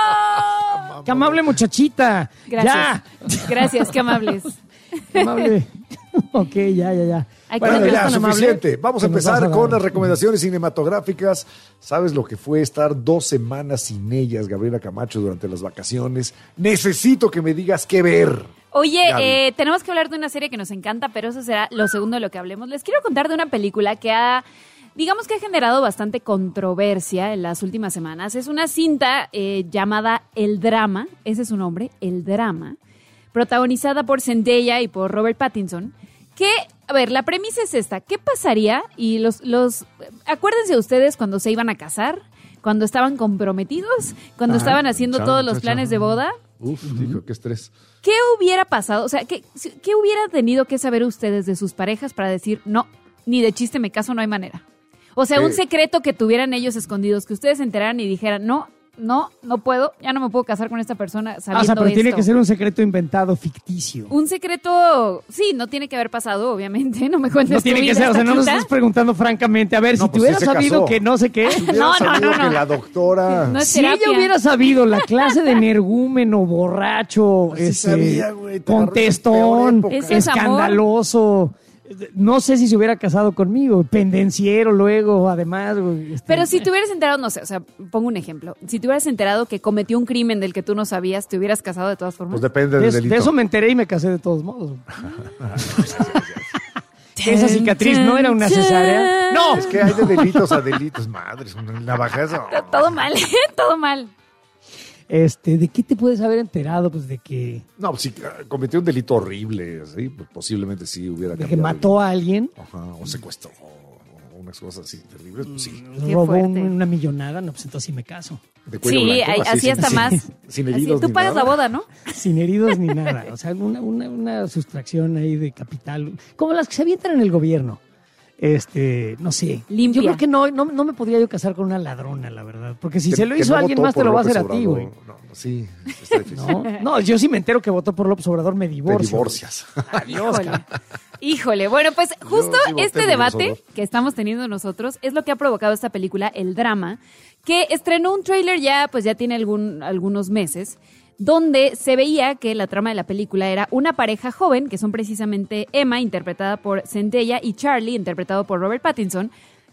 Qué amable muchachita. Gracias. Ya. Gracias, qué amables. Qué amable. Ok, ya, ya, ya. Hay que Bueno, no ya, tan suficiente. Vamos a que nos empezar vas a dar. con las recomendaciones cinematográficas. ¿Sabes lo que fue estar dos semanas sin ellas, Gabriela Camacho, durante las vacaciones? Necesito que me digas qué ver. Oye, Gaby. eh, tenemos que hablar de una serie que nos encanta, pero eso será lo segundo de lo que hablemos. Les quiero contar de una película que ha, digamos que ha generado bastante controversia en las últimas semanas. Es una cinta eh, llamada El Drama, ese es su nombre, El Drama, protagonizada por Zendaya y por Robert Pattinson, que, a ver, la premisa es esta. ¿Qué pasaría? Y los, los, acuérdense ustedes cuando se iban a casar, cuando estaban comprometidos, cuando Ah, estaban haciendo chan, todos los chan, planes chan. de boda. Uf, dijo, qué estrés. ¿Qué hubiera pasado? O sea, ¿qué, ¿qué hubiera tenido que saber ustedes de sus parejas para decir, no, ni de chiste me caso, no hay manera? O sea, Eh. un secreto que tuvieran ellos escondidos, que ustedes se enteraran y dijeran, no, no, no puedo, ya no me puedo casar con esta persona sabiendo Ah, o sea, pero esto. tiene que ser un secreto inventado, ficticio. Un secreto, sí, no tiene que haber pasado, obviamente, no me cuentes No tiene tu que vida, ser, o sea, ¿está no nos quinta? estás preguntando francamente. A ver, No, si pues te sí hubieras se sabido casó. que no sé qué. Si hubiera No, no, sabido no, no. que la doctora... No es Si terapia. ella hubiera sabido la clase de energúmeno, borracho, Sí ese, sabía, güey, te agarró contestón, en peor época. Eso es amor. escandaloso. No sé si se hubiera casado conmigo, pendenciero luego, además. güey, este, Pero si te hubieras enterado, no sé, o sea, pongo un ejemplo. Si te hubieras enterado que cometió un crimen del que tú no sabías, ¿te hubieras casado de todas formas? Pues depende de, del eso- delito. de eso me enteré y me casé de todos modos. Esa cicatriz no era una cesárea. No, Es que hay de delitos a delitos, madres. Una navajazo. Todo mal, todo mal. este, ¿de qué te puedes haber enterado? Pues de que, No, pues, si ah, cometió un delito horrible, ¿sí? Pues posiblemente sí hubiera de que cambiado. mató a alguien, Ajá, o secuestró, o unas cosas así terribles, pues sí. Qué robó fuerte. un- una millonada, no, pues entonces sí me caso. De cuello Sí, blanco, ahí- así sin- está sin- más. Sin Así, heridos tú ni pagas nada. la boda, ¿no? Sin heridos ni nada. O sea, una, una, una sustracción ahí de capital, como las que se avientan en el gobierno. Este, no sé. Limpia. Yo creo que no, no, no me podría yo casar con una ladrona, la verdad. Porque si Que- se lo que hizo no alguien votó más, te por lo va a López hacer a ti, Obrador. güey. No, no, sí, está difícil. No, no, yo sí me entero que votó por López Obrador, me Te divorcio. divorcias. Adiós, Híjole. cara. Híjole, bueno, pues justo sí voté este por debate López que estamos teniendo nosotros es lo que ha provocado esta película, El Drama, que estrenó un tráiler ya, pues ya tiene algún, algunos meses, donde se veía que la trama de la película era una pareja joven, que son precisamente Emma, interpretada por Zendaya, y Charlie, interpretado por Robert Pattinson,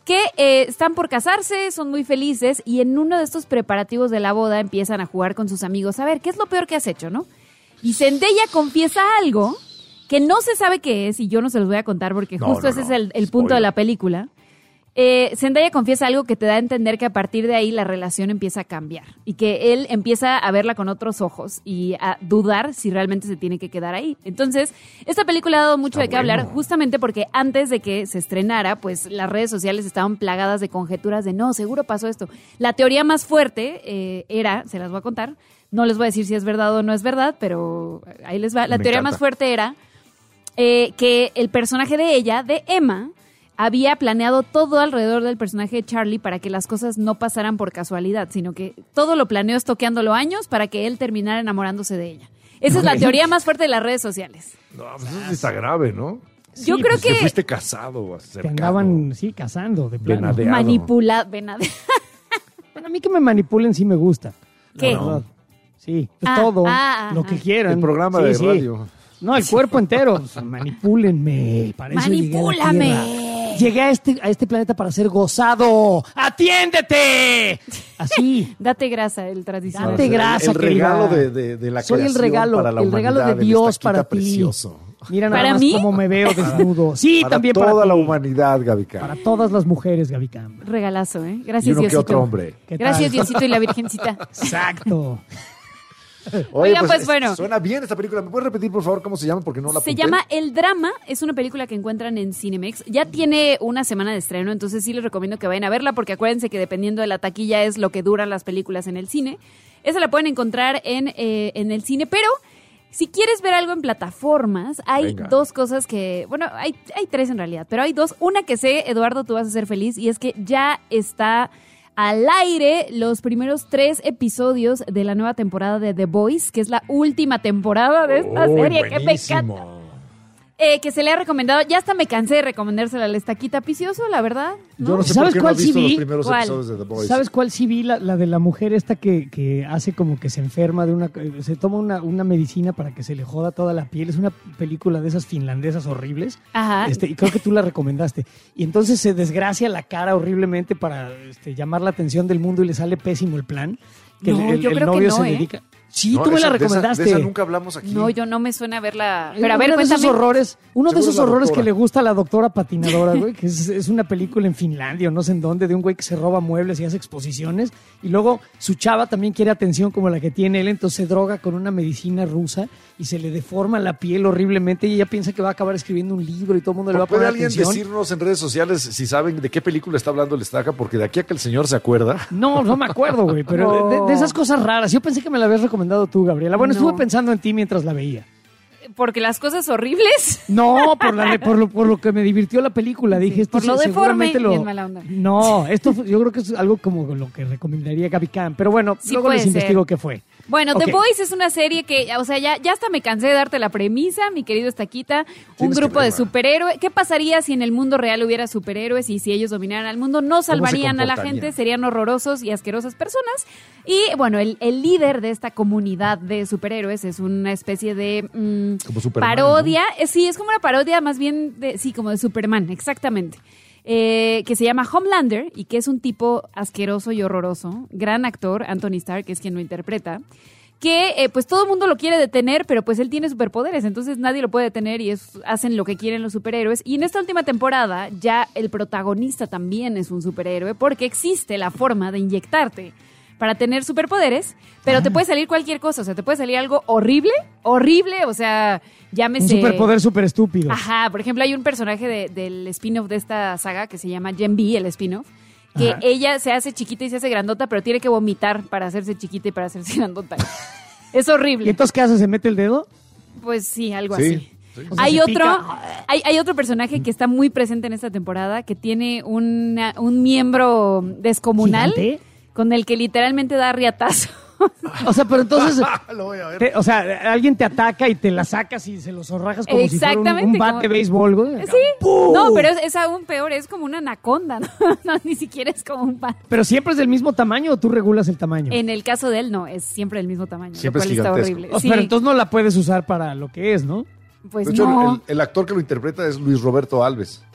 que eh, están por casarse, son muy felices y en uno de estos preparativos de la boda empiezan a jugar con sus amigos. A ver, ¿qué es lo peor que has hecho, no? Y Zendaya confiesa algo que no se sabe qué es y yo no se los voy a contar porque No, justo no, ese no. es el, el punto de la película. Eh, Zendaya confiesa algo que te da a entender que a partir de ahí la relación empieza a cambiar y que él empieza a verla con otros ojos y a dudar si realmente se tiene que quedar ahí. Entonces, esta película ha dado mucho Está de qué hablar bueno. justamente porque antes de que se estrenara, pues las redes sociales estaban plagadas de conjeturas de no, seguro pasó esto. La teoría más fuerte eh, era, se las voy a contar, no les voy a decir si es verdad o no es verdad, pero ahí les va. La Me teoría encanta. más fuerte era eh, que el personaje de ella, de Emma, había planeado todo alrededor del personaje de Charlie para que las cosas no pasaran por casualidad, sino que todo lo planeó estoqueándolo años para que él terminara enamorándose de ella. Esa es la teoría más fuerte de las redes sociales. No, pues eso sí está grave, ¿no? Yo creo pues que- Te fuiste casado, Te cercano. andaban, sí, casando, de plano. Venadeado. Manipulado. venade- Bueno, a mí que me manipulen sí me gusta. la ¿Qué? verdad. Sí, pues Ah, todo, ah, lo ah. que quieran. El programa Sí, de sí. radio. No, el cuerpo entero. Pues, manipúlenme. Para eso llegué a la Manipúlame. Tierra. Llegué a este, a este planeta para ser gozado. ¡Atiéndete! Así. Date grasa, el tradicional. Date grasa, El regalo querida. de, de, de la Soy el creación regalo, para la el regalo de humanidad en Dios esta para quita ti. precioso. Mira nada ¿Para más mí? cómo me veo desnudo. Sí, Para también toda para la ti. humanidad, Gaby Cam. Para todas las mujeres, Gaby Cam. Regalazo, ¿eh? Y Gracias, uno que Diosito. otro hombre. ¿Qué Gracias, tal? Diosito y la Virgencita. Exacto. Oye, Oigan, pues, es- bueno. Suena bien esta película. ¿Me puedes repetir, por favor, cómo se llama? Porque no la Se apunté. llama El Drama, es una película que encuentran en Cinemex. Ya tiene una semana de estreno, entonces sí les recomiendo que vayan a verla porque acuérdense que dependiendo de la taquilla es lo que duran las películas en el cine. Esa la pueden encontrar en, eh, en el cine, pero si quieres ver algo en plataformas, hay Venga. dos cosas que, bueno, hay, hay tres en realidad, pero hay dos. Una que sé, Eduardo, tú vas a ser feliz, y es que ya está al aire los primeros tres episodios de la nueva temporada de The Boys, que es la última temporada de esta Uy, serie que me buenísimo. encanta. Eh, que se le ha recomendado, ya hasta me cansé de recomendársela al Estaquita Picioso, la verdad. ¿no? Yo no sé ¿Sabes por qué no cuál he sí visto vi? los primeros ¿Cuál? episodios de The Boys. ¿Sabes cuál sí vi? La, la de la mujer esta que, que hace como que se enferma de una... Se toma una, una medicina para que se le joda toda la piel. Es una película de esas finlandesas horribles. Ajá. Este, y creo que tú la recomendaste. Y entonces se desgracia la cara horriblemente para este, llamar la atención del mundo y le sale pésimo el plan. Que No, el, el- yo el creo que novio no, se ¿eh? dedica... Sí, No, tú me esa- la de esa- recomendaste. De esa, nunca hablamos aquí. No, yo no me suena verla. Es Pero a ver, uno de esos cuéntame. horrores, uno de Seguro esos la horrores doctora. que le gusta a la doctora patinadora, güey, que es, es una película en Finlandia o no sé en dónde, de un güey que se roba muebles y hace exposiciones, y luego su chava también quiere atención como la que tiene él, entonces se droga con una medicina rusa y se le deforma la piel horriblemente y ella piensa que va a acabar escribiendo un libro y todo el mundo le va a ¿Puede poner alguien atención. decirnos en redes sociales si saben de qué película está hablando el Estaca? Porque de aquí a que el señor se acuerda. No, no me acuerdo, güey, pero No. de, de esas cosas raras. Yo pensé que me la habías recomendado tú, Gabriela. Bueno, No. estuve pensando en ti mientras la veía. Porque las cosas horribles. No, por, la, por, lo, por lo que me divirtió la película. Dije, esto por lo se- deforme, seguramente lo... bien mala onda. No, esto fue- yo creo que es algo como lo que recomendaría Gaby Cam. Pero bueno, Sí luego puede les ser. investigo qué fue. Bueno, Ok. The Boys es una serie que, o sea, ya, ya hasta me cansé de darte la premisa, mi querido Estaquita. Un Tienes que grupo de verla. superhéroes. ¿Qué pasaría si en el mundo real hubiera superhéroes y si ellos dominaran al mundo? No salvarían a la comportarían? gente, serían horrorosos y asquerosas personas. Y bueno, el, el líder de esta comunidad de superhéroes es una especie de mm, Como Superman, parodia. Eh, Sí, es como una parodia más bien de, sí, como de Superman, exactamente. Eh, que se llama Homelander y que es un tipo asqueroso y horroroso, gran actor, Anthony Starr, que es quien lo interpreta, que eh, pues todo el mundo lo quiere detener, pero pues él tiene superpoderes, entonces nadie lo puede detener y es, hacen lo que quieren los superhéroes. Y en esta última temporada ya el protagonista también es un superhéroe porque existe la forma de inyectarte para tener superpoderes, pero te puede salir cualquier cosa, o sea, te puede salir algo horrible, horrible, o sea, llámese... Un superpoder súper estúpido. Ajá, por ejemplo, hay un personaje de- del spin-off de esta saga que se llama Gen V, el spin-off, que Ajá. ella se hace chiquita y se hace grandota, pero tiene que vomitar para hacerse chiquita y para hacerse grandota. Es ¿Y horrible. entonces qué hace? ¿Se mete el dedo? Pues sí, algo Sí, así. sí. O sea, Hay se otro, pica. hay, hay otro personaje que está muy presente en esta temporada que tiene una- un miembro descomunal ¿Gigante? con el que literalmente da riatazo. O sea, pero entonces... Lo voy a ver. te- o sea, alguien te ataca y te la sacas y se lo zorrajas como si fuera un, Exactamente, un bat como- de béisbol, güey. Sí, no, pero es, es aún peor, es como una anaconda, ¿no? No, ni siquiera es como un bat. ¿Pero siempre es del mismo tamaño o tú regulas el tamaño? En el caso de él, no, es siempre del mismo tamaño. Siempre lo es cual está gigantesco. horrible. O sea, Sí, pero entonces no la puedes usar para lo que es, ¿no? pues De hecho, no. el, el actor que lo interpreta es Luis Roberto Alves.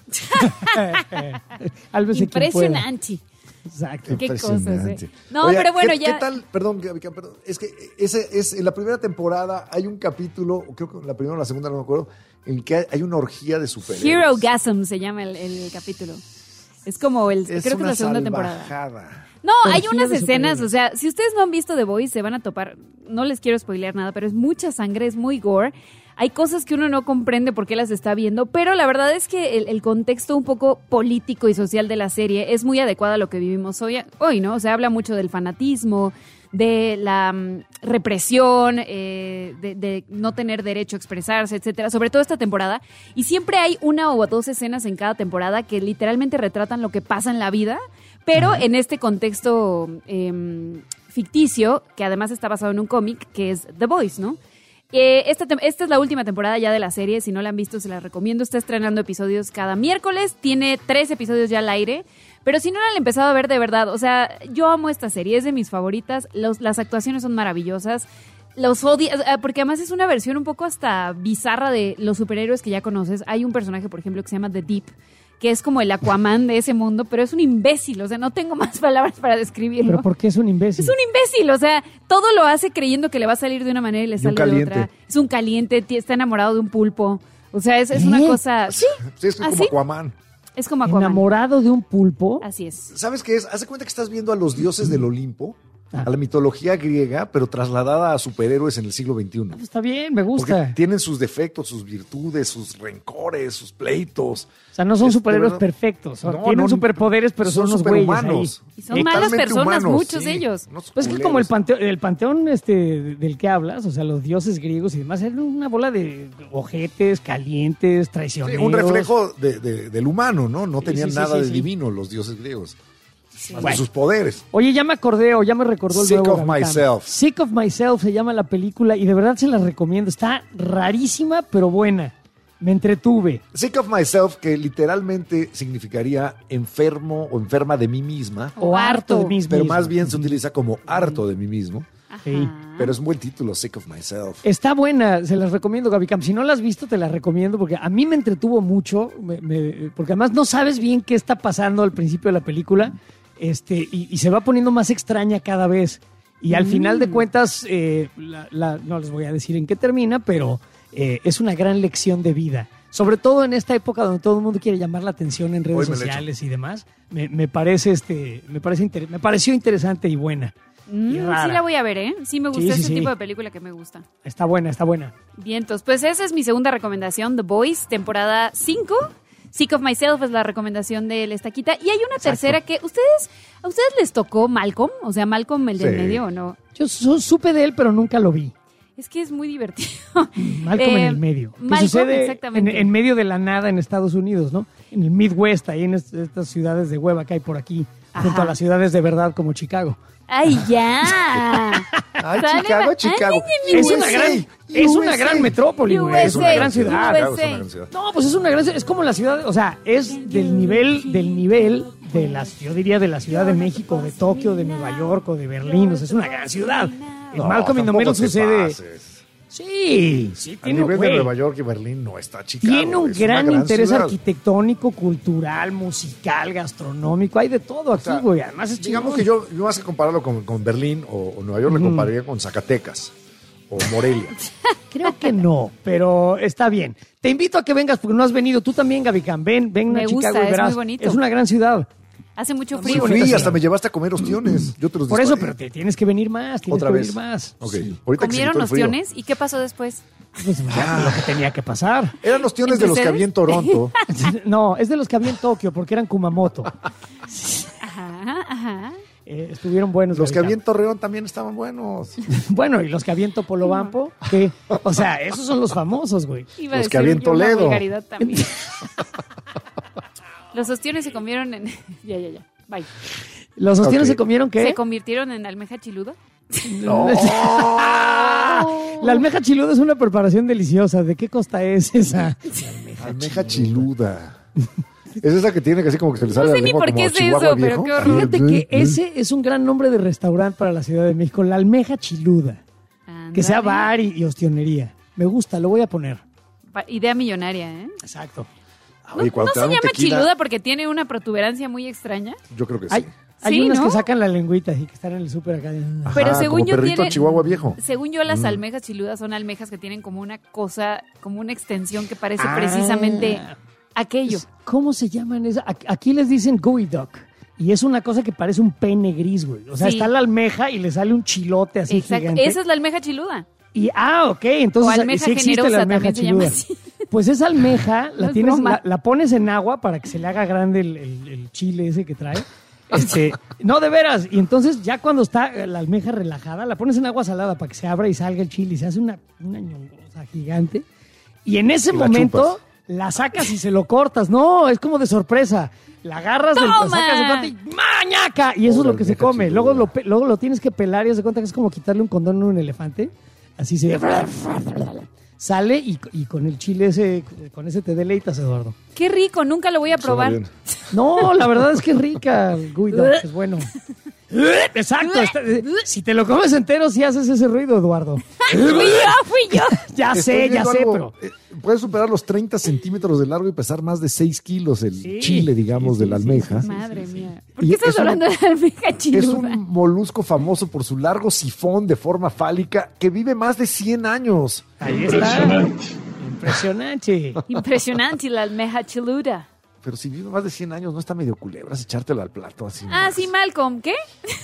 Álvese quien pueda. Impresionante. Exacto. Qué cosas, Impresionante. ¿eh? No, Oye, pero bueno, ¿qué, ya. ¿Qué tal? Perdón, Gaby, perdón. Es que ese es en la primera temporada hay un capítulo, creo que la primera o la segunda, no me acuerdo, en el que hay, hay una orgía de superhéroes. Hero Gasm se llama el, el capítulo. Es como el, Es creo que es una la segunda temporada. salvajada. No, hay Orgía unas de escenas, superhéroes. o sea, si ustedes no han visto The Boys, se van a topar, no les quiero spoilear nada, pero es mucha sangre, es muy gore. Hay cosas que uno no comprende por qué las está viendo, pero la verdad es que el, el contexto un poco político y social de la serie es muy adecuado a lo que vivimos hoy, hoy ¿no? O sea, habla mucho del fanatismo, de la um, represión, eh, de, de no tener derecho a expresarse, etcétera, sobre todo esta temporada. Y siempre hay una o dos escenas en cada temporada que literalmente retratan lo que pasa en la vida, pero en este contexto eh, ficticio, que además está basado en un cómic, que es The Boys, ¿no? Eh, esta, tem- esta es la última temporada ya de la serie, si no la han visto se la recomiendo, está estrenando episodios cada miércoles, tiene tres episodios ya al aire, pero si no la han empezado a ver de verdad, o sea, yo amo esta serie, es de mis favoritas, los, las actuaciones son maravillosas, los odio, porque además es una versión un poco hasta bizarra de los superhéroes que ya conoces. Hay un personaje, por ejemplo, que se llama The Deep, que es como el Aquaman de ese mundo, pero es un imbécil, o sea, no tengo más palabras para describirlo. ¿Pero por qué es un imbécil? Es un imbécil, o sea, todo lo hace creyendo que le va a salir de una manera y le Y un sale de caliente. otra. Es un caliente, t- está enamorado de un pulpo. O sea, es, es una ¿Eh? cosa... Sí, Sí, es como ¿Ah, sí? Aquaman. es como Aquaman. Enamorado de un pulpo. Así es. ¿Sabes qué es? Haz de cuenta que estás viendo a los dioses del Olimpo, Ah. a la mitología griega, pero trasladada a superhéroes en el siglo veintiuno. Pues está bien, me Porque gusta. tienen sus defectos, sus virtudes, sus rencores, sus pleitos. O sea, no son Es- de superhéroes verdad- perfectos. O sea, No, tienen no, superpoderes, pero son, unos güeyes ahí. superhumanos. Y son malas Totalmente personas, humanos, muchos sí. de ellos. Unos Pues es que es como el culeros. panteón, el panteón este del que hablas, o sea, los dioses griegos y demás, eran una bola de ojetes, calientes, Sí, traicioneros. un reflejo de- de- del humano, ¿no? No Sí, tenían sí, sí, nada sí, de sí. divino los dioses griegos. Más de Bueno. sus poderes. Oye, ya me acordé o ya me recordó el Sick nuevo of Gavilán. Myself. Sick of Myself se llama la película y de verdad se la recomiendo. Está rarísima, pero buena. Me entretuve. Sick of myself, que literalmente significaría enfermo o enferma de mí misma, O harto de mí pero mismo. más bien se utiliza como harto de mí mismo. Sí. Pero es un buen título, Sick of myself. Está buena, se las recomiendo, Gaby Camp. Si no la has visto, te la recomiendo porque a mí me entretuvo mucho, me- me- porque además no sabes bien qué está pasando al principio de la película, este, y, y se va poniendo más extraña cada vez. Y al final de cuentas, eh, la- la- no les voy a decir en qué termina, pero eh, es una gran lección de vida. Sobre todo en esta época donde todo el mundo quiere llamar la atención en redes Hoy me la sociales y demás, me, me parece este, me parece inter- me pareció interesante y buena. Mm, Y rara. sí la voy a ver, ¿eh? Sí me gusta Sí, sí, ese sí. tipo de película que me gusta. Está buena, está buena. Vientos, pues esa es mi segunda recomendación, The Boys, temporada cinco. Sick of Myself es la recomendación de esta quita. Y hay una tercera que ustedes, ¿a ustedes les tocó Malcolm? O sea, Malcolm el del Sí. medio, ¿o no? Yo su- supe de él, pero nunca lo vi. Es que es muy divertido. Malcolm Eh, en el medio. Que Malcolm, sucede en, exactamente. en medio de la nada en Estados Unidos, ¿no? En el Midwest, ahí en est- estas ciudades de hueva que hay por aquí, junto Ajá. a las ciudades de verdad como Chicago. ¡Ay, ya! Ay, Sale Chicago, ma- Chicago. Ay, ay, ay, Es ay, una ay, gran, ay. es una U S A. gran metrópoli, güey. Es una U S A, gran ciudad. Chicago es una gran ciudad. No, pues es una gran ciudad. Es como la ciudad, o sea, es del nivel, del nivel de las, yo diría de la Ciudad de México, de Tokio, de Nueva York o de Berlín. O sea, es una gran ciudad. En No, Malcolm in the tampoco Middle te sucede. pases. Sí, sí, A tiene, nivel güey, de Nueva York y Berlín no está Chicago. tiene un es una gran, interés ciudad. arquitectónico, cultural, musical, gastronómico. Hay de todo aquí, sea, güey. Además es Digamos chingón. que yo, yo más que compararlo con, con Berlín o, o Nueva York, Ujú. le compararía con Zacatecas o Morelia. Creo que no, pero está bien. Te invito a que vengas porque no has venido. Tú también, Gaby Cam. Ven, ven Me a gusta, Chicago y es verás. muy bonito. Es una gran ciudad. Hace mucho Sí, frío. fui, bonita hasta ciudad. me llevaste a comer ostiones. Yo te los Por eso, disparé. pero te tienes que venir más. Tienes Otra que vez. venir más. Ok. Sí. Ahorita que se ¿Comieron quitó el frío. ostiones? ¿Y qué pasó después? Pues ya, lo que tenía que pasar. Eran ostiones de los que ¿Ustedes? había en Toronto. No, es de los que había en Tokio porque eran Kumamoto. Ajá, ajá. Eh, estuvieron buenos. Los que Gaby había en Cam. Torreón también estaban buenos. Bueno, y los que había en Topolobampo, ¿qué? O sea, esos son los famosos, güey. Iba a Los que decir había en yo una Toledo. vulgaridad también. Los ostiones se comieron en... ya, ya, ya. Bye. ¿Los ostiones Ok. se comieron qué? ¿Se convirtieron en almeja chiluda? No. La almeja chiluda es una preparación deliciosa. ¿De qué costa es esa? Almeja chiluda. Es esa que tiene que así como que se le sale No sé la ni lengua por como qué es Chihuahua eso, viejo. pero qué horror. Fíjate que ese es un gran nombre de restaurante para la Ciudad de México. La almeja chiluda. Que sea Ándale. bar y, y ostionería. Me gusta, lo voy a poner. Pa- Idea millonaria, ¿eh? Exacto. Oye, ¿No, ¿no se te dan un llama tequila, chiluda porque tiene una protuberancia muy extraña? Yo creo que Hay, sí. hay Sí, unas ¿no? que sacan la lengüita y que están en el súper acá. Ajá, Pero según como yo perrito tiene, chihuahua viejo. según yo las Mm. almejas chiludas son almejas que tienen como una cosa, como una extensión que parece Ah. precisamente aquello. ¿Cómo se llaman esas? Aquí- Aquí les dicen gooey duck. Y es una cosa que parece un pene gris, güey. O sea, Sí. está la almeja y le sale un chilote así Exacto. gigante. Esa es la almeja chiluda. Y, ah, ok, entonces O almeja sí existe generosa la almeja también se llama chiluda. así. Pues esa almeja No la, es tienes, broma. la, la pones en agua para que se le haga grande el, el- el chile ese que trae. Este, no, de veras. Y entonces ya cuando está la almeja relajada, la pones en agua salada para que se abra y salga el chile y se hace una, una ñongosa gigante. Y en ese Y la momento chupas. la sacas y se lo cortas. No, es como de sorpresa. La agarras, del, la ¡Toma! sacas de corte y ¡mañaca! Y eso es Pobre lo que se almeja come. chiluda. Luego lo, pe- luego lo tienes que pelar y se cuenta que es como quitarle un condón a un elefante. Así se sale y, y con el chile ese, con ese te deleitas, Eduardo. Qué rico, nunca lo voy a Suena probar. bien. No, la verdad es que es rica el gooey duck, es bueno. Exacto, está- si te lo comes entero, sí haces ese ruido, Eduardo. Fui yo, fui yo. Ya Estoy sé, ya viendo sé, algo, pero... eh, puede superar los treinta centímetros de largo y pesar más de seis kilos el Sí, chile, digamos, sí, de la sí, almeja. Madre mía. ¿Por Y qué estás es un- hablando de la almeja chiluda? Es un molusco famoso por su largo sifón de forma fálica que vive más de cien años. Ahí está. Impresionante. Impresionante la almeja chiluda. Pero si vive más de cien años, ¿no está medio culebras echártelo al plato así? Ah, más? sí, Malcolm, ¿qué?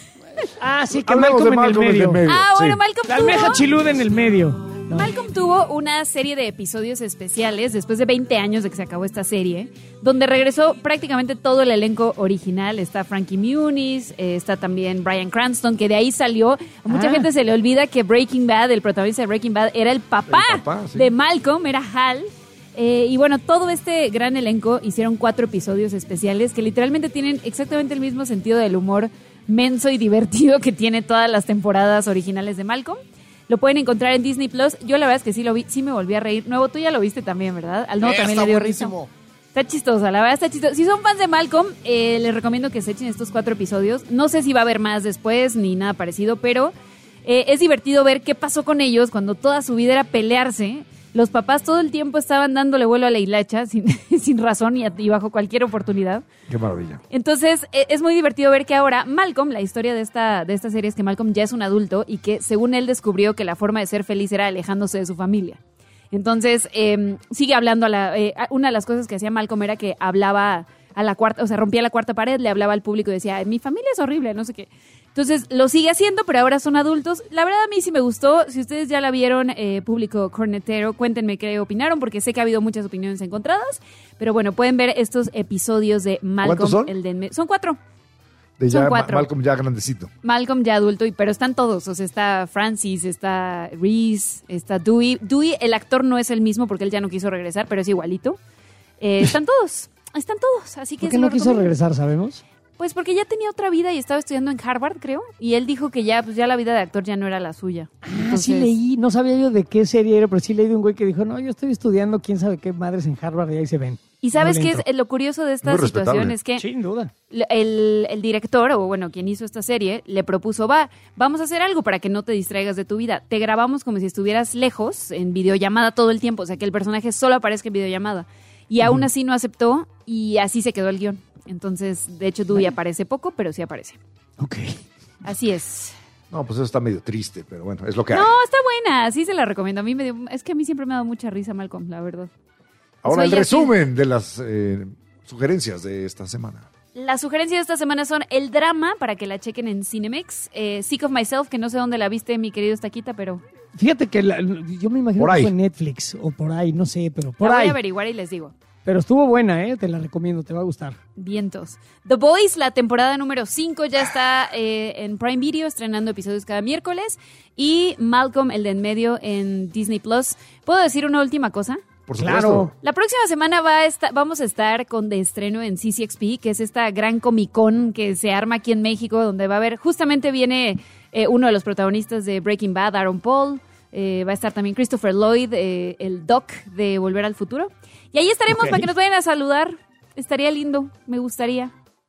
Ah, sí, que Hablemos Malcolm, de Malcolm en el medio. Ah, bueno, sí. Malcolm La tuvo... almeja chiluda en el medio. No. Malcolm tuvo una serie de episodios especiales después de veinte años de que se acabó esta serie, donde regresó prácticamente todo el elenco original. Está Frankie Muniz, eh, está también Bryan Cranston, que de ahí salió. A mucha Ah. gente se le olvida que Breaking Bad, el protagonista de Breaking Bad, era el papá, El papá, sí. de Malcolm, era Hal. Eh, y bueno, todo este gran elenco hicieron cuatro episodios especiales que literalmente tienen exactamente el mismo sentido del humor menso y divertido que tiene todas las temporadas originales de Malcolm. Lo pueden encontrar en Disney Plus. Yo la verdad es que sí lo vi, sí me volví a reír. Nuevo, tú ya lo viste también, ¿verdad? Al nuevo Eh, también está le dio buenísimo. risa. Está chistosa, la verdad está chistosa. Si son fans de Malcolm, eh, les recomiendo que se echen estos cuatro episodios. No sé si va a haber más después ni nada parecido, pero eh, es divertido ver qué pasó con ellos cuando toda su vida era pelearse. Los papás todo el tiempo estaban dándole vuelo a la hilacha sin, sin razón y, a- y bajo cualquier oportunidad. Qué maravilla. Entonces, e- es muy divertido ver que ahora Malcolm, la historia de esta, de esta serie es que Malcolm ya es un adulto y que según él descubrió que la forma de ser feliz era alejándose de su familia. Entonces, eh, sigue hablando a la... eh, a- una de las cosas que hacía Malcolm era que hablaba a la cuarta, o sea, rompía la cuarta pared, le hablaba al público y decía, mi familia es horrible, no sé qué. Entonces, lo sigue haciendo, pero ahora son adultos. La verdad, a mí sí me gustó. Si ustedes ya la vieron, eh, público cornetero, cuéntenme qué opinaron, porque sé que ha habido muchas opiniones encontradas. Pero bueno, pueden ver estos episodios de Malcolm. ¿Cuántos son? El de en me- son cuatro. De Son ya, Ma- cuatro. Malcolm ya grandecito. Malcolm ya adulto, y, pero están todos. O sea, está Francis, está Reese, está Dewey. Dewey, el actor no es el mismo porque él ya no quiso regresar, pero es igualito. Eh, están todos, están todos. Así que ¿Por qué se no lo quiso recomiendo. regresar, sabemos? Pues porque ya tenía otra vida y estaba estudiando en Harvard, creo. Y él dijo que ya, pues ya la vida de actor ya no era la suya. Ah, Entonces, sí leí, no sabía yo de qué serie era, pero sí leí de un güey que dijo, no, yo estoy estudiando quién sabe qué madres en Harvard y ahí se ven. ¿Y sabes No qué le es entro. lo curioso de esta Muy respetable. situación? Es que Sin duda. el, el director, o bueno, quien hizo esta serie, le propuso, va, vamos a hacer algo para que no te distraigas de tu vida. Te grabamos como si estuvieras lejos, en videollamada todo el tiempo, o sea, que el personaje solo aparezca en videollamada. Y aún así no aceptó y así se quedó el guión. Entonces, de hecho, Dewey aparece poco, pero sí aparece. Ok. Así es. No, pues eso está medio triste, pero bueno, es lo que hay. No, está buena, sí se la recomiendo. A mí me dio, es que a mí siempre me ha dado mucha risa Malcolm, la verdad. Ahora Soy el así. resumen de las eh, sugerencias de esta semana. Las sugerencias de esta semana son el drama, para que la chequen en Cinemex. Eh, Sick of Myself, que no sé dónde la viste, mi querido Estaquita, pero Fíjate que la- yo me imagino Por que ahí. fue en Netflix o por ahí, no sé, pero por la voy ahí. a averiguar y les digo. Pero estuvo buena, ¿eh? Te la recomiendo, te va a gustar. Vientos. The Boys, la temporada número cinco, ya está eh, en Prime Video, estrenando episodios cada miércoles. Y Malcolm, el de en medio, en Disney Plus. ¿Puedo decir una última cosa? Por Claro. supuesto. La próxima semana va a esta- vamos a estar con de estreno en C C X P, que es esta gran Comic Con que se arma aquí en México, donde va a haber, justamente viene eh, uno de los protagonistas de Breaking Bad, Aaron Paul. Eh, va a estar también Christopher Lloyd, eh, el Doc de Volver al Futuro. Y ahí estaremos Ok. para que nos vayan a saludar. Estaría lindo, me gustaría.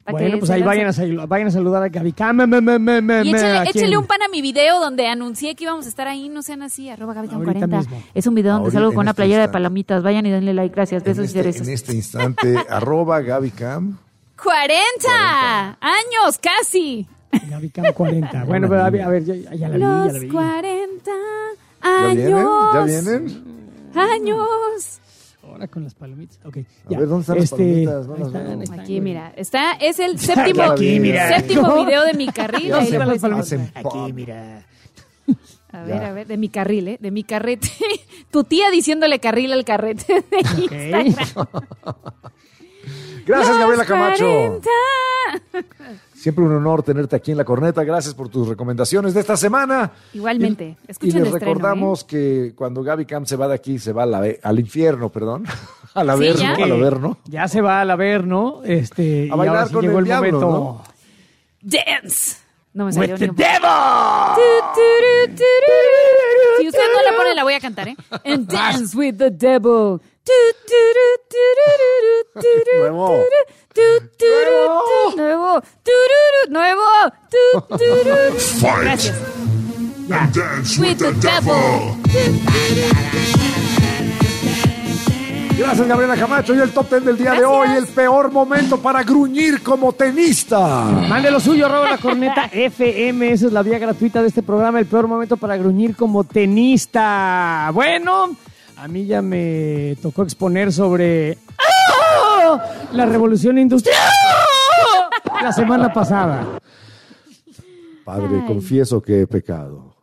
Bueno, pues ahí vayan a, sal- vayan a saludar a Gaby Cam. Me, me, me, me, Y me, échale, ¿a quién? échale un pan a mi video donde anuncié que íbamos a estar ahí, no sean así, arroba Gaby Cam Ahorita cuarenta. mismo. Es un video donde Ahorita, salgo en con una este playera de instante. palomitas. Vayan y denle like, gracias, En besos y este, cerezas. en este instante, arroba Gaby Cam. ¡cuarenta! ¡Años, casi! Gaby Cam cuarenta. Bueno, pero a ver, a ver, ya, ya la vi, ya la Los vi. cuarenta ¿Ya vienen? años. ¿Ya vienen? Años. Ahora con las palomitas. Ok, A ya. ver, ¿dónde están las Este, palomitas? No ahí las están, veo. ahí están, Aquí, güey. mira, está, es el séptimo, Aquí, mira. séptimo ¿Cómo? video de mi carril. ¿Dónde Ahí están lo las puedes- palomitas? Hacen pop. Aquí, mira. A ver, a ver, de mi carril, ¿eh? De mi carrete. Tu tía diciéndole carril al carrete de Instagram. Gracias, Gabriela Los Camacho. cuarenta. Siempre un honor tenerte aquí en La Corneta. Gracias por tus recomendaciones de esta semana. Igualmente. Y Escuchen les el estreno, recordamos ¿eh? que cuando Gaby Cam se va de aquí, se va a la ve- al infierno, perdón. Al Sí, Averno, ya. al Averno. Ya se va al Averno. Este, A y bailar ahora sí con llegó el el diablo, momento. ¿no? Dance. No me salió With ni the un- devil. Tu, turu, tururu. Si usted no la pone, la voy a cantar, ¿eh? And dance with the devil. Tu, turu, tururu, tururu, Nuevo. tu, turu, tu, Nuevo. Tururu, nuevo. Tu, tururu. Gracias. Ya. With the devil. Gracias, Gabriela Camacho. Y el top ten del día de Gracias. hoy, el peor momento para gruñir como tenista. Mande lo suyo, arroba la corneta F M. Esa es la vía gratuita de este programa. El peor momento para gruñir como tenista. Bueno, a mí ya me tocó exponer sobre ¡Ah! la revolución industrial la semana pasada. Padre, Ay. confieso que he pecado.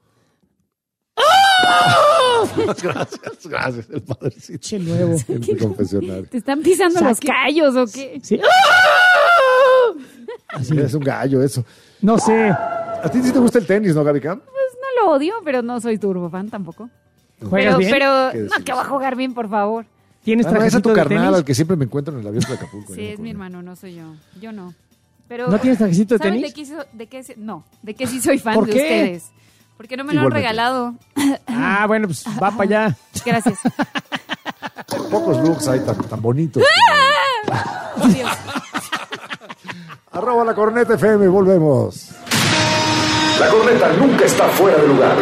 Gracias, gracias, el padrecito. Che nuevo. En mi confesionario. ¿Te están pisando Saque- los callos o qué? Sí. Así. Es un gallo eso. No sé. ¿A ti sí te gusta el tenis, no, Gaby Cam? Pues no lo odio, pero no soy turbo fan tampoco. ¿Juegas Pero, bien? pero ¿Qué no, decimos? que va a jugar bien, por favor. ¿Tienes Ah, no, es a trajecito tu de carnal, tenis? al que siempre me encuentro en el avión de Acapulco. Sí, ahí, es ¿no? mi hermano, no soy yo. Yo no. Pero, ¿No tienes trajecito de ¿saben tenis? de qué, so- de qué se- no, de qué sí soy fan ¿Por de qué? ustedes? Porque no me lo han Igualmente. regalado. Ah, bueno, pues va para allá. Gracias. Pocos looks ahí tan, tan bonitos. Oh, Dios. Arroba la corneta F M, volvemos. La corneta nunca está fuera de lugar.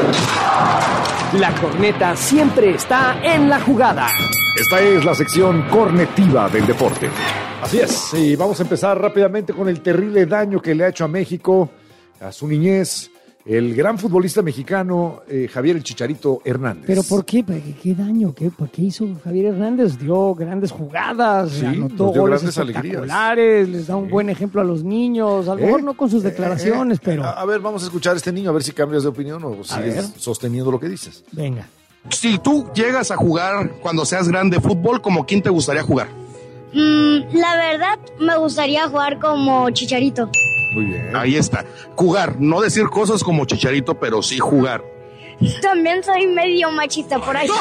La corneta siempre está en la jugada. Esta es la sección cornetiva del deporte. Así es, y vamos a empezar rápidamente con el terrible daño que le ha hecho a México, a su niñez, el gran futbolista mexicano eh, Javier el Chicharito Hernández. ¿Pero por qué? ¿Para qué, qué daño? ¿Qué, ¿Por qué hizo Javier Hernández? Dio grandes jugadas, Sí, anotó nos dio goles grandes alegrías. espectaculares, les da un buen ejemplo a los niños. A lo ¿Eh? mejor no con sus declaraciones, Eh, eh, pero A, a ver, vamos a escuchar a este niño, a ver si cambias de opinión o ver. sigues sosteniendo lo que dices. venga. Si tú llegas a jugar cuando seas grande fútbol, ¿como quién te gustaría jugar? Mm, la verdad, me gustaría jugar como Chicharito. Muy bien. Ahí está. Jugar, no decir cosas como Chicharito, pero sí jugar. También soy medio machista por ahí.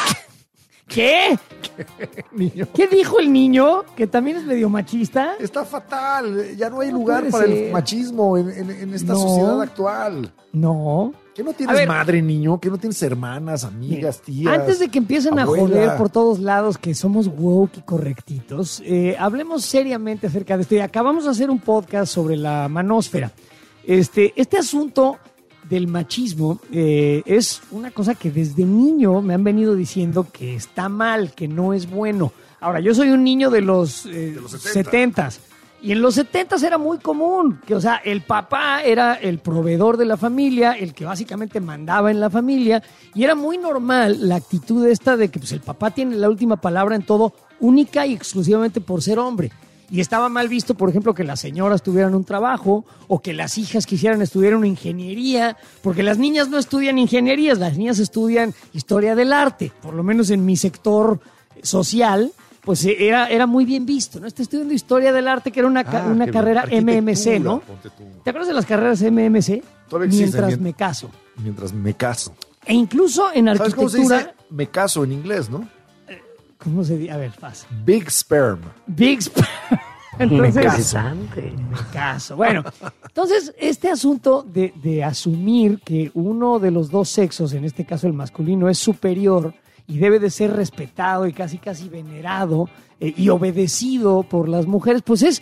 ¿Qué? Niño. ¿Qué dijo el niño? ¿Que también es medio machista? Está fatal, ya no hay No lugar puede para el ser. machismo en, en- en esta No. sociedad actual. No. ¿Que no A tienes ver. madre, niño? ¿Que no tienes hermanas, amigas, tías? Antes de que empiecen abuela? a joder por todos lados que somos woke y correctitos, eh, hablemos seriamente acerca de esto. Y acabamos de hacer un podcast sobre la manósfera. Este, este asunto del machismo eh, es una cosa que desde niño me han venido diciendo que está mal, que no es bueno. Ahora, yo soy un niño de los, eh, De los setenta. setentas. Y en los setentas era muy común, que o sea, el papá era el proveedor de la familia, el que básicamente mandaba en la familia, y era muy normal la actitud esta de que pues, el papá tiene la última palabra en todo, única y exclusivamente por ser hombre. Y estaba mal visto, por ejemplo, que las señoras tuvieran un trabajo o que las hijas quisieran estudiar una ingeniería, porque las niñas no estudian ingenierías, las niñas estudian historia del arte, por lo menos en mi sector social. Pues eh, era, era muy bien visto, ¿no? Estoy estudiando historia del arte, que era una, ca- Ah, una qué carrera bien. M M C, ¿no? Arquitectura, ponte tú. ¿Te acuerdas de las carreras M M C? Todavía existen, Mientras bien. me caso. Mientras me caso. E incluso en ¿Sabes cómo se arquitectura... dice? Me caso en inglés, ¿no? ¿Cómo se dice? A ver, pasa. Big sperm. Big Sp- Entonces, Me caso. Me caso. Bueno, entonces este asunto de, de asumir que uno de los dos sexos, en este caso el masculino, es superior y debe de ser respetado y casi casi venerado eh, y obedecido por las mujeres, pues es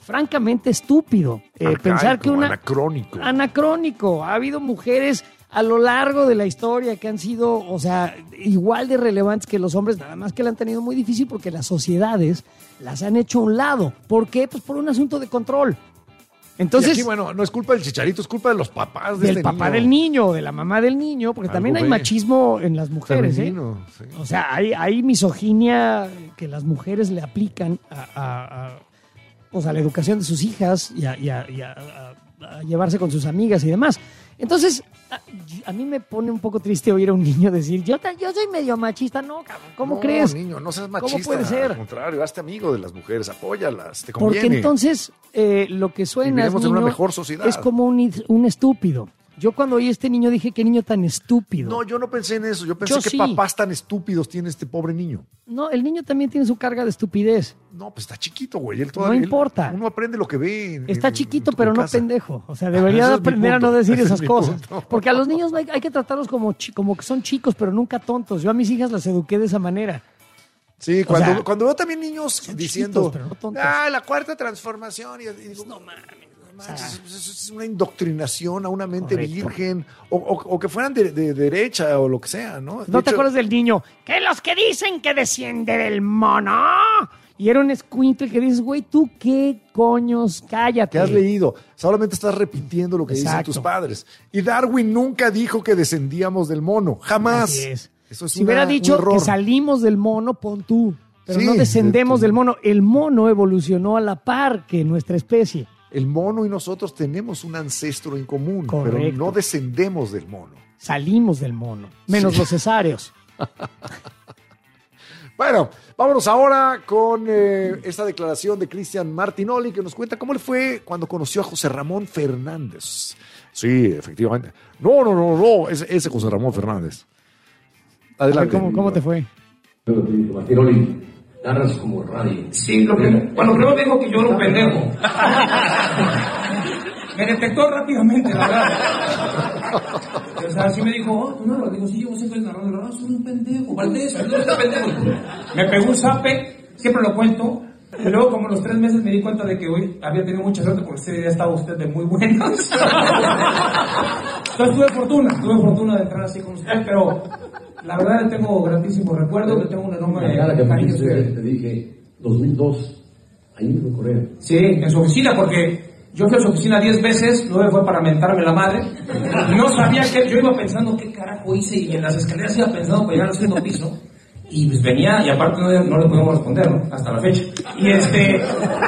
francamente estúpido. Eh, Arcaico, pensar que una... anacrónico. Anacrónico. Ha habido mujeres a lo largo de la historia que han sido, o sea, igual de relevantes que los hombres, nada más que la han tenido muy difícil porque las sociedades las han hecho a un lado. ¿Por qué? Pues por un asunto de control. Entonces, y aquí, bueno, no es culpa del Chicharito, es culpa de los papás de del este papá niño. del niño, de la mamá del niño, porque Algo también hay ve. machismo en las mujeres, Femenino, ¿eh? sí. O sea, hay, hay misoginia que las mujeres le aplican a, a- a, pues, a la educación de sus hijas y, a, y a- y a- a- a llevarse con sus amigas y demás. Entonces, a, a mí me pone un poco triste oír a un niño decir, yo, ta- yo soy medio machista. No, cabrón, ¿cómo No, crees? niño, no seas machista. ¿Cómo puede ser? Al contrario, hazte amigo de las mujeres, apóyalas, te conviene. Porque entonces eh, lo que suena Viviremos en una niño, mejor sociedad. es como un, un estúpido. Yo cuando oí a este niño dije, qué niño tan estúpido. No, yo no pensé en eso. Yo pensé Yo que sí. papás tan estúpidos tiene este pobre niño. No, el niño también tiene su carga de estupidez. No, pues está chiquito, güey. Él No todavía, él- importa. uno aprende lo que ve. en- Está en- chiquito, en- pero en no casa. pendejo. O sea, debería Ese de es mi aprender a punto. no decir Ese es esas mi cosas. punto. Porque a los niños no hay, hay que tratarlos como, chi- como que son chicos, pero nunca tontos. Yo a mis hijas las eduqué de esa manera. Sí, O cuando, sea, cuando veo también niños diciendo, chiquitos, pero no tontos. ah, la cuarta transformación, y, y digo, no mames, no manches, es, es- es una indoctrinación a una mente Correcto. virgen, o, o- o que fueran de, de derecha o lo que sea, ¿no? De ¿No te hecho, acuerdas del niño? Que los que dicen que desciende del mono. Y era un escuincle que dices, güey, ¿tú qué coños? Cállate. ¿Qué has leído? Solamente estás repitiendo lo que dicen Exacto. tus padres. Y Darwin nunca dijo que descendíamos del mono, jamás. Así es. Eso es Si una- hubiera un dicho error. que salimos del mono, pon tú. Pero Sí, no descendemos de- del mono. El mono evolucionó a la par que nuestra especie. El mono y nosotros tenemos un ancestro en común, pero Correcto. no descendemos del mono. Salimos del mono. Menos Sí. los cesáreos. Bueno, vámonos ahora con eh, esta declaración de Cristian Martinoli que nos cuenta cómo le fue cuando conoció a José Ramón Fernández. Sí, efectivamente. No, no, no, no, ese, ese José Ramón Fernández. Adelante. ¿Cómo, cómo te fue? Martinoli, narras como radio. Sí, lo que, bueno, primero me dijo que yo era un pendejo. Me detectó rápidamente, la verdad. O sea, así me dijo, oh, tú no, digo, sí, yo siempre narrando, ah, soy un pendejo, Valdés, soy un pendejo. Me pegó un zape, siempre lo cuento. Y luego, como a los tres meses, me di cuenta de que hoy había tenido mucha suerte porque ese día estaba usted de muy buenas. Entonces tuve fortuna, tuve fortuna de entrar así con usted, pero la verdad le tengo gratísimo recuerdo, le tengo un enorme La cara que me cariño. dijiste, te dije, dos mil dos, ahí mismo en Corea. Sí, en su oficina, porque yo fui a su oficina diez veces, nueve fue para mentarme la madre. No sabía que, yo iba pensando qué carajo hice y en las escaleras iba pensando para llegar al segundo piso. Y pues venía, y aparte no, no le podemos responder, ¿no? Hasta la fecha. Y este,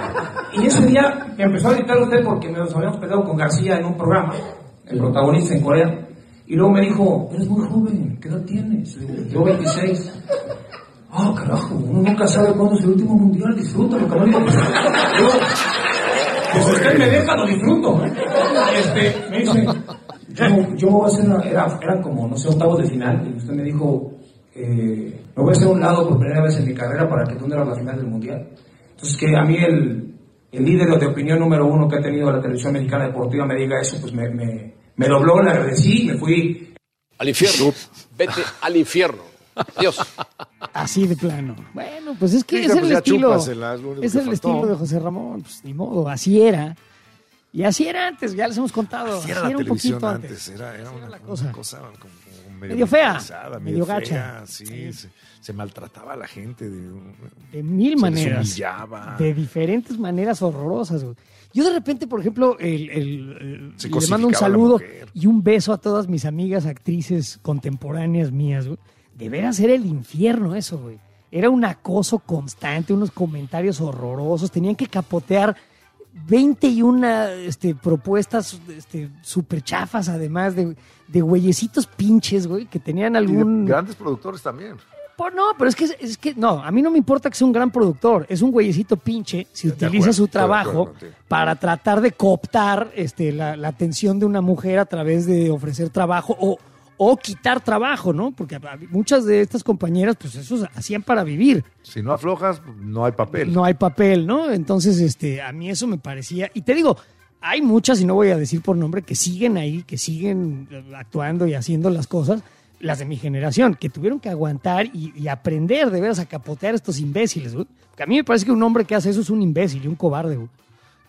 y ese día me empezó a gritar usted porque nos habíamos peleado con García en un programa, el protagonista en Corea. Y luego me dijo, eres muy joven, ¿qué edad tienes? Le digo, yo veintiséis. Ah, carajo, uno nunca sabe cuándo es el último mundial, disfrútalo, cabrón. Yo, pues usted me deja, lo disfruto. Este, me dice, yo, yo voy a hacer una, era, eran como, no sé, octavos de final, y usted me dijo, eh, me voy a hacer un lado por primera vez en mi carrera para que tú no eras la final del mundial. Entonces, que a mí el, el líder de opinión número uno que ha tenido la televisión mexicana deportiva me diga eso, pues me, me, me dobló, le agradecí, me fui. Al infierno, vete al infierno. Dios. Así de plano. Bueno, pues es que Sí, es pues el ya estilo. chúpasela, es lo único Es que el faltó. estilo de José Ramón. Pues ni modo, así era. Y así era antes, ya les hemos contado. Así era así la un televisión poquito antes, antes. era, era una, la una cosa. cosa, como, como Medio fea, pesada, medio fea, gacha. sí, Sí. Se, se maltrataba a la gente de, De mil se maneras. les humillaba. De diferentes maneras horrorosas, güey. Yo de repente, por ejemplo, el, el- el- Se le mando un cosificaba a la saludo mujer. y un beso a todas mis amigas actrices contemporáneas mías, güey. De veras era el infierno eso, güey. Era un acoso constante, unos comentarios horrorosos. Tenían que capotear veinte y una este, propuestas este, súper chafas, además de, de güeyecitos pinches, güey, que tenían Y de algún... grandes productores también. Por- no, pero es que, es que no, a mí no me importa que sea un gran productor, es un güeyecito pinche si De utiliza acuerdo, su estoy de trabajo acuerdo contigo. para tratar de cooptar este, la, la atención de una mujer a través de ofrecer trabajo o, o quitar trabajo, ¿no? Porque a- a- muchas de estas compañeras, pues eso hacían para vivir. Si no aflojas, no hay papel. No hay papel, ¿no? Entonces, este, a mí eso me parecía. Y te digo, hay muchas, y no voy a decir por nombre, que siguen ahí, que siguen actuando y haciendo las cosas, las de mi generación, que tuvieron que aguantar y, y aprender de veras a capotear a estos imbéciles, güey. Porque a mí me parece que un hombre que hace eso es un imbécil y un cobarde, güey.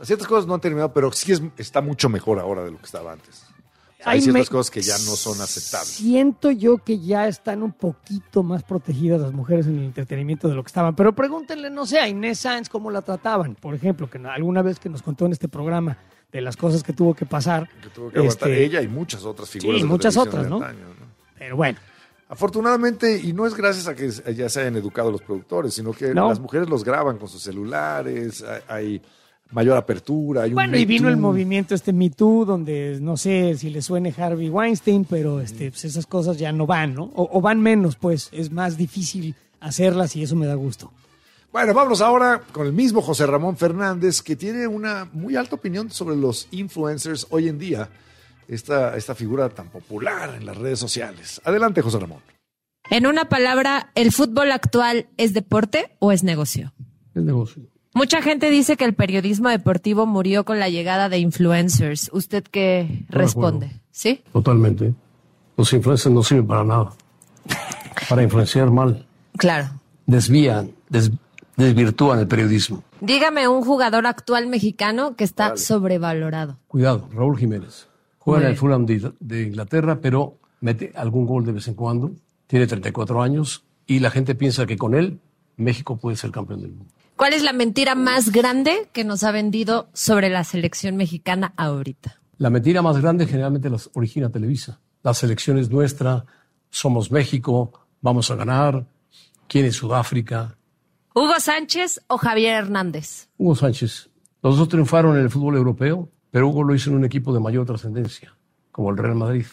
Ciertas cosas no han terminado, pero sí es, está mucho mejor ahora de lo que estaba antes. O sea, hay Ay, ciertas me- cosas que ya no son aceptables. Siento yo que ya están un poquito más protegidas las mujeres en el entretenimiento de lo que estaban. Pero pregúntenle, no sé, a Inés Sáenz cómo la trataban. Por ejemplo, que alguna vez que nos contó en este programa de las cosas que tuvo que pasar. Que tuvo que aguantar este, ella y muchas otras figuras. Sí, de la muchas televisión otras, de ¿no? antaño, ¿no? Pero bueno. Afortunadamente, y no es gracias a que ya se hayan educado los productores, sino que No. las mujeres los graban con sus celulares, hay, hay mayor apertura, hay un Bueno, y Me vino el Too. movimiento este Me Too, donde no sé si le suene Harvey Weinstein, pero este, pues esas cosas ya no van, ¿no? O, o van menos, pues. Es más difícil hacerlas y eso me da gusto. Bueno, vámonos ahora con el mismo José Ramón Fernández, que tiene una muy alta opinión sobre los influencers hoy en día, esta, esta figura tan popular en las redes sociales. Adelante, José Ramón. En una palabra, ¿el fútbol actual es deporte o es negocio? Es negocio. Mucha gente dice que el periodismo deportivo murió con la llegada de influencers. ¿Usted qué No responde? ¿Sí? Totalmente. Los influencers no sirven para nada. Para influenciar mal. Claro. Desvían, des- desvirtúan el periodismo. Dígame un jugador actual mexicano que está sobrevalorado. Cuidado, Raúl Jiménez. Juega Muy en el bien. Fulham de, de Inglaterra, pero mete algún gol de vez en cuando. Tiene treinta y cuatro años y la gente piensa que con él México puede ser campeón del mundo. ¿Cuál es la mentira más grande que nos ha vendido sobre la selección mexicana ahorita? La mentira más grande generalmente las origina Televisa. La selección es nuestra, somos México, vamos a ganar. ¿Quién es Sudáfrica? ¿Hugo Sánchez o Javier Hernández? Hugo Sánchez. Los dos triunfaron en el fútbol europeo, pero Hugo lo hizo en un equipo de mayor trascendencia, como el Real Madrid.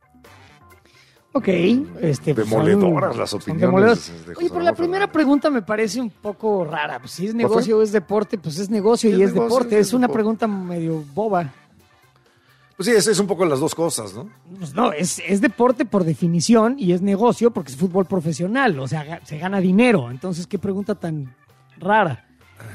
Ok, este, pues, Demoledoras son- las son opiniones demoledoras. de José Oye, pero Ramón la primera pregunta me parece un poco rara. Pues, si es fue? negocio o es deporte, pues es negocio Sí, y es es negocio, deporte. sí, Es es una deporte. pregunta medio boba. Pues sí, es, es un poco las dos cosas, ¿no? Pues no, es, es deporte por definición y es negocio porque es fútbol profesional. O sea, ga- se gana dinero. Entonces, qué pregunta tan rara.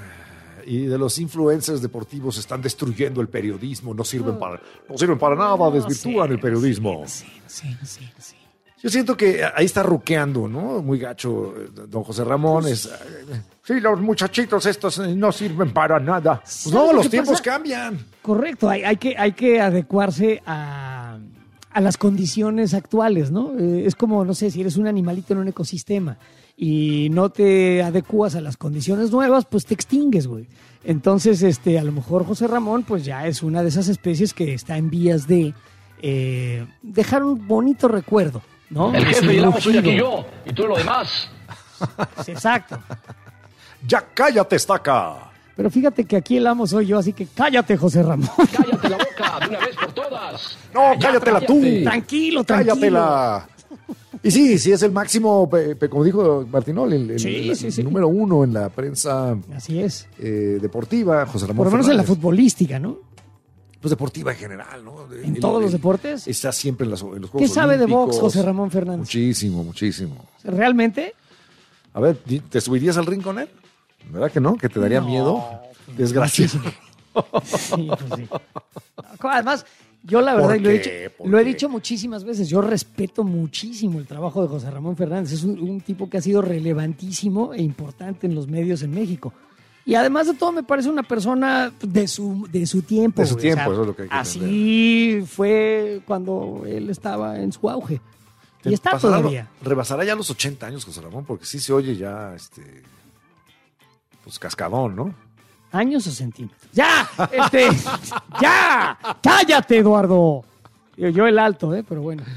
Y de los influencers deportivos están destruyendo el periodismo, no sirven para, no sirven para nada, desvirtúan el periodismo. Sí, sí, sí. Yo siento que ahí está ruqueando, ¿no? Muy gacho, eh, don José Ramón. Es, eh, sí, los muchachitos estos eh, no sirven para nada. Pues ¿Sabes no, lo los que tiempos pasa? cambian. Correcto, hay, hay, que, hay que adecuarse a, a las condiciones actuales, ¿no? Eh, es como, no sé, si eres un animalito en un ecosistema y no te adecuas a las condiciones nuevas, pues te extingues, güey. Entonces, este, a lo mejor José Ramón, pues ya es una de esas especies que está en vías de eh, dejar un bonito recuerdo, ¿no? El De su jefe y el amo soy rugido. aquí yo, y tú lo demás. Sí, exacto. Ya cállate, estaca. Pero fíjate que aquí el amo soy yo, así que cállate, José Ramón. Cállate la boca de una vez por todas. No, Ya, cállatela tú. Tranquilo, tranquilo. Cállatela. Y sí, sí es el máximo, pe- pe- como dijo Martinol, el, el- Sí, el sí, sí. número uno en la prensa Así es. eh, deportiva, José Ramón Por lo menos en la Fernández. futbolística, ¿no? Pues deportiva en general, ¿no? De- En el- todos el- los deportes. Está siempre en, las- en los Juegos ¿Qué sabe de box, Olímpicos. José Ramón Fernández? Muchísimo, muchísimo. ¿Realmente? A ver, ¿te subirías al ring con él? ¿Verdad que no? ¿Que te daría No. miedo? Desgraciado. Sí, pues sí. Además, yo la verdad, ¿Por y lo he, qué? dicho, ¿Por lo he qué? dicho muchísimas veces, yo respeto muchísimo el trabajo de José Ramón Fernández. Es un, un tipo que ha sido relevantísimo e importante en los medios en México. Y además de todo, me parece una persona de su, de su tiempo. De su güey. tiempo, eso es lo que hay que Así fue cuando él estaba en su auge. Y está Pasará lo- todavía. Rebasará ya los ochenta años, José Ramón, porque sí se oye ya, este, pues cascadón, ¿no? ¿Años o centímetros? ¡Ya! Este, ¡Ya! ¡Cállate, Eduardo! Yo, yo el alto, ¿eh? Pero bueno.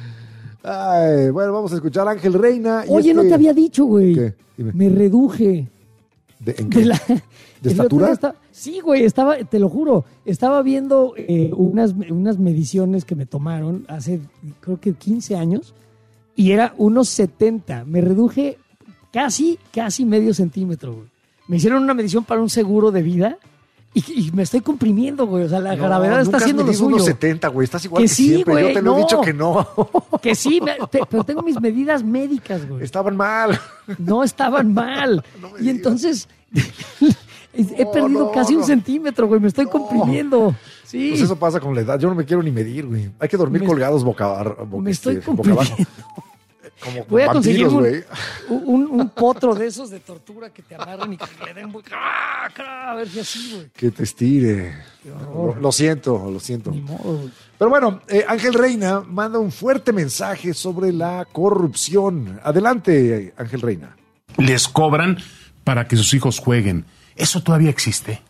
Ay, bueno, vamos a escuchar a Ángel Reina. y Oye, este- no te había dicho, güey. ¿Qué? Dime. Me reduje. ¿De, en De, qué? la- ¿De el otro estatura? día estaba- sí, güey, estaba, te lo juro, estaba viendo eh, unas, unas mediciones que me tomaron hace, creo que quince años, y era unos setenta. Me reduje casi, casi medio centímetro, güey. Me hicieron una medición para un seguro de vida y, y me estoy comprimiendo, güey. O sea, la No, gravedad está nunca has haciendo lo medido suyo. unos setenta, güey. Estás igual Que que, sí, siempre. güey, Yo te lo no. he dicho que no. Que sí, me- te- pero tengo mis medidas médicas, güey. Estaban mal. No estaban mal. y entonces he No, perdido no, casi no. un centímetro, güey. Me estoy comprimiendo. Sí. Pues eso pasa con la edad. Yo no me quiero ni medir, güey. Hay que dormir Me- colgados boca, boca, me estoy este, boca abajo. Como Voy a conseguir un, güey. un, un potro de esos de tortura que te agarran y que le den... ¡Ah, cara! A ver si así, güey. Que te estire. Lo, lo siento, lo siento. Ni modo, güey. Pero bueno, eh, Ángel Reina manda un fuerte mensaje sobre la corrupción. Adelante, Ángel Reina. Les cobran para que sus hijos jueguen. ¿Eso todavía existe?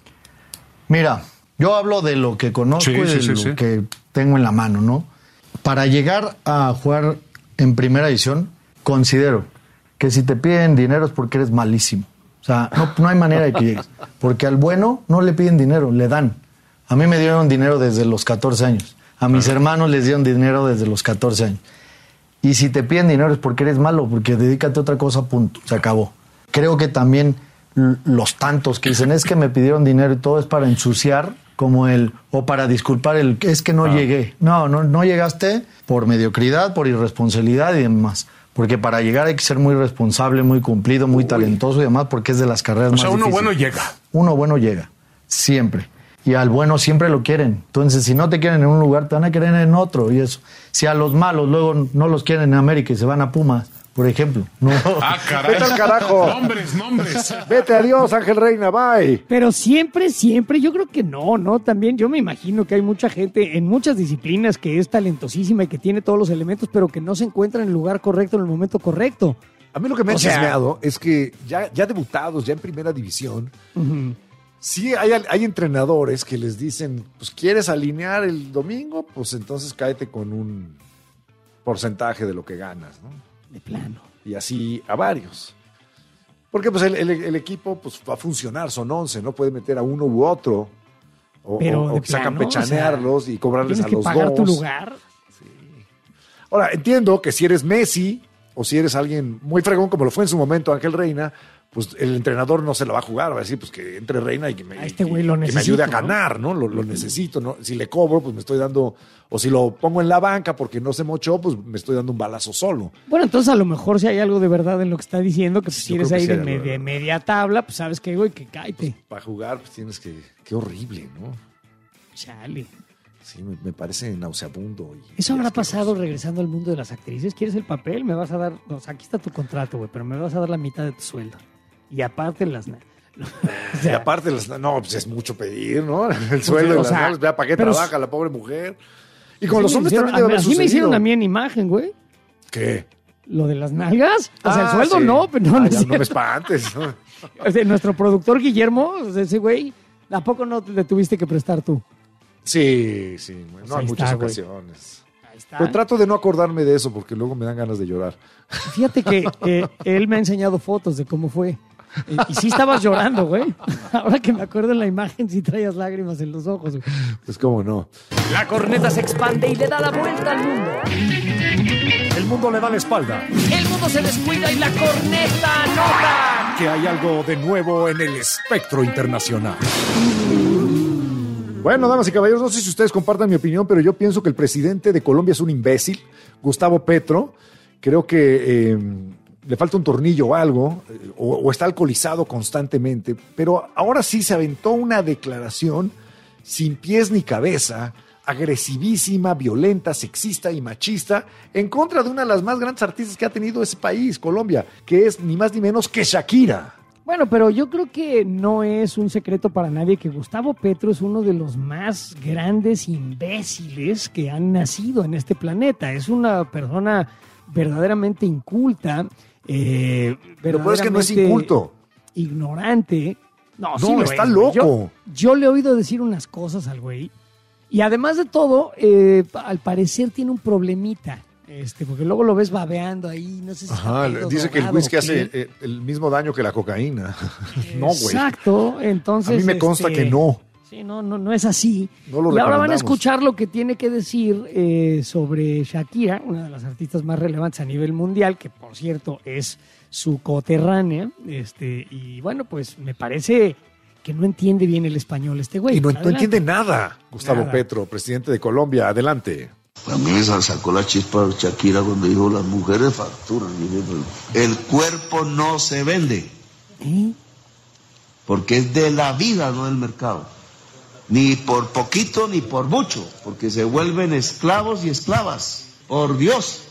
Mira, yo hablo de lo que conozco Sí, y de sí, sí, lo sí. que tengo en la mano, ¿no? Para llegar a jugar en primera división, considero que si te piden dinero es porque eres malísimo. O sea, no, no hay manera de que llegues. Porque al bueno no le piden dinero, le dan. A mí me dieron dinero desde los catorce años. A mis hermanos les dieron dinero desde los catorce años. Y si te piden dinero es porque eres malo, porque dedícate a otra cosa, punto. Se acabó. Creo que también l- los tantos que dicen es que me pidieron dinero y todo es para ensuciar, como el, o para disculpar el, es que no Ah. llegué. No, no, no llegaste por mediocridad, por irresponsabilidad y demás. Porque para llegar hay que ser muy responsable, muy cumplido, muy talentoso y demás, porque es de las carreras O más sea, uno difíciles. bueno llega. Uno bueno llega, siempre. Y al bueno siempre lo quieren. Entonces, si no te quieren en un lugar, te van a querer en otro. Y eso. Si a los malos luego no los quieren en América y se van a Pumas, por ejemplo. No. Ah, caray. Vete al carajo. Nombres, nombres. Vete, adiós, Ángel Reina, bye. Pero siempre, siempre, yo creo que no, ¿no? También yo me imagino que hay mucha gente en muchas disciplinas que es talentosísima y que tiene todos los elementos, pero que no se encuentra en el lugar correcto, en el momento correcto. A mí lo que me ha O sea- chismeado es que ya, ya debutados, ya en primera división, Ujú. sí hay, hay entrenadores que les dicen, pues quieres alinear el domingo, pues entonces cáete con un porcentaje de lo que ganas, ¿no? De plano. Y así a varios. Porque pues el, el- el equipo pues, va a funcionar, son once, no puede meter a uno u otro. O, Pero o- o de quizá plano, campechanearlos o sea, y cobrarles Tienes a que los pagar dos. tu lugar. Ahora, entiendo que si eres Messi o si eres alguien muy fregón, como lo fue en su momento Ángel Reina, pues el entrenador no se la va a jugar, va a decir pues que entre Reina y que me, A este güey lo que me necesito, ayude a ¿no? ganar, ¿no? Lo, lo necesito, ¿no? Si le cobro, pues me estoy dando, o si lo pongo en la banca porque no se mochó, pues me estoy dando un balazo solo. Bueno, entonces a lo mejor si hay algo de verdad en lo que está diciendo, que pues, si Yo eres creo que ahí sí de hay algo de media, verdad. media tabla, pues sabes que, güey, que cáete. Para jugar, pues tienes que, qué horrible, ¿no? Chale. Sí, me, me parece nauseabundo. Y, Eso habrá pasado regresando al mundo de las actrices. ¿Quieres el papel? Me vas a dar, o sea, aquí está tu contrato, güey, pero me vas a dar la mitad de tu sueldo. Y aparte las... na- y aparte, las- no, pues es mucho pedir, ¿no? El sueldo o de las sea, nalgas, vea para qué pero- trabaja la pobre mujer. Y con Así los me hombres hicieron- también debe haber así me sucedido. hicieron a mí en imagen, güey. ¿Qué? Lo de las nalgas. O sea, el Ah, sueldo sí. no, pero no, Ah, no es ya, no me cierto. espantes. ¿no? O sea, nuestro productor Guillermo, o sea, ese güey, ¿a poco no le tuviste que prestar tú? Sí, sí, no Pues en ahí muchas está, güey. ocasiones. Ahí está. Pero trato de no acordarme de eso porque luego me dan ganas de llorar. Fíjate que eh, él me ha enseñado fotos de cómo fue. Eh, y sí estabas llorando, güey. Ahora que me acuerdo en la imagen, sí traías lágrimas en los ojos, güey. Pues cómo no. La corneta se expande y le da la vuelta al mundo. El mundo le da la espalda. El mundo se descuida y la corneta nota. Que hay algo de nuevo en el espectro internacional. Bueno, damas y caballeros, no sé si ustedes compartan mi opinión, pero yo pienso que el presidente de Colombia es un imbécil, Gustavo Petro. Creo que eh, le falta un tornillo o algo, eh, o, o está alcoholizado constantemente, pero ahora sí se aventó una declaración sin pies ni cabeza, agresivísima, violenta, sexista y machista, en contra de una de las más grandes artistas que ha tenido ese país, Colombia, que es ni más ni menos que Shakira. Bueno, pero yo creo que no es un secreto para nadie que Gustavo Petro es uno de los más grandes imbéciles que han nacido en este planeta. Es una persona verdaderamente inculta. Eh, Pero pues es que no es verdaderamente inculto. Ignorante. No, No, sí lo está es, güey. Yo- loco. Yo, le he oído decir unas cosas al güey. Y además de todo, eh, al parecer tiene un problemita. Este, porque luego lo ves babeando ahí, no sé si Ajá, está pedo, dice que el drogado whisky o hace qué. eh, el mismo daño que la cocaína. No, güey. Exacto, entonces... A mí me consta este, que no. Sí, no, no, no es así. No lo y ahora van a recomendamos. escuchar lo que tiene que decir eh, sobre Shakira, una de las artistas más relevantes a nivel mundial, que por cierto es su coterránea. Este, y bueno, pues me parece que no entiende bien el español este güey. Y no, no Adelante. entiende nada, Gustavo Nada. Petro, presidente de Colombia. Adelante. A mí me sacó la chispa Shakira cuando dijo las mujeres facturan. Y dije, el cuerpo no se vende. ¿Eh? Porque es de la vida, no del mercado. Ni por poquito ni por mucho. Porque se vuelven esclavos y esclavas. Por Dios.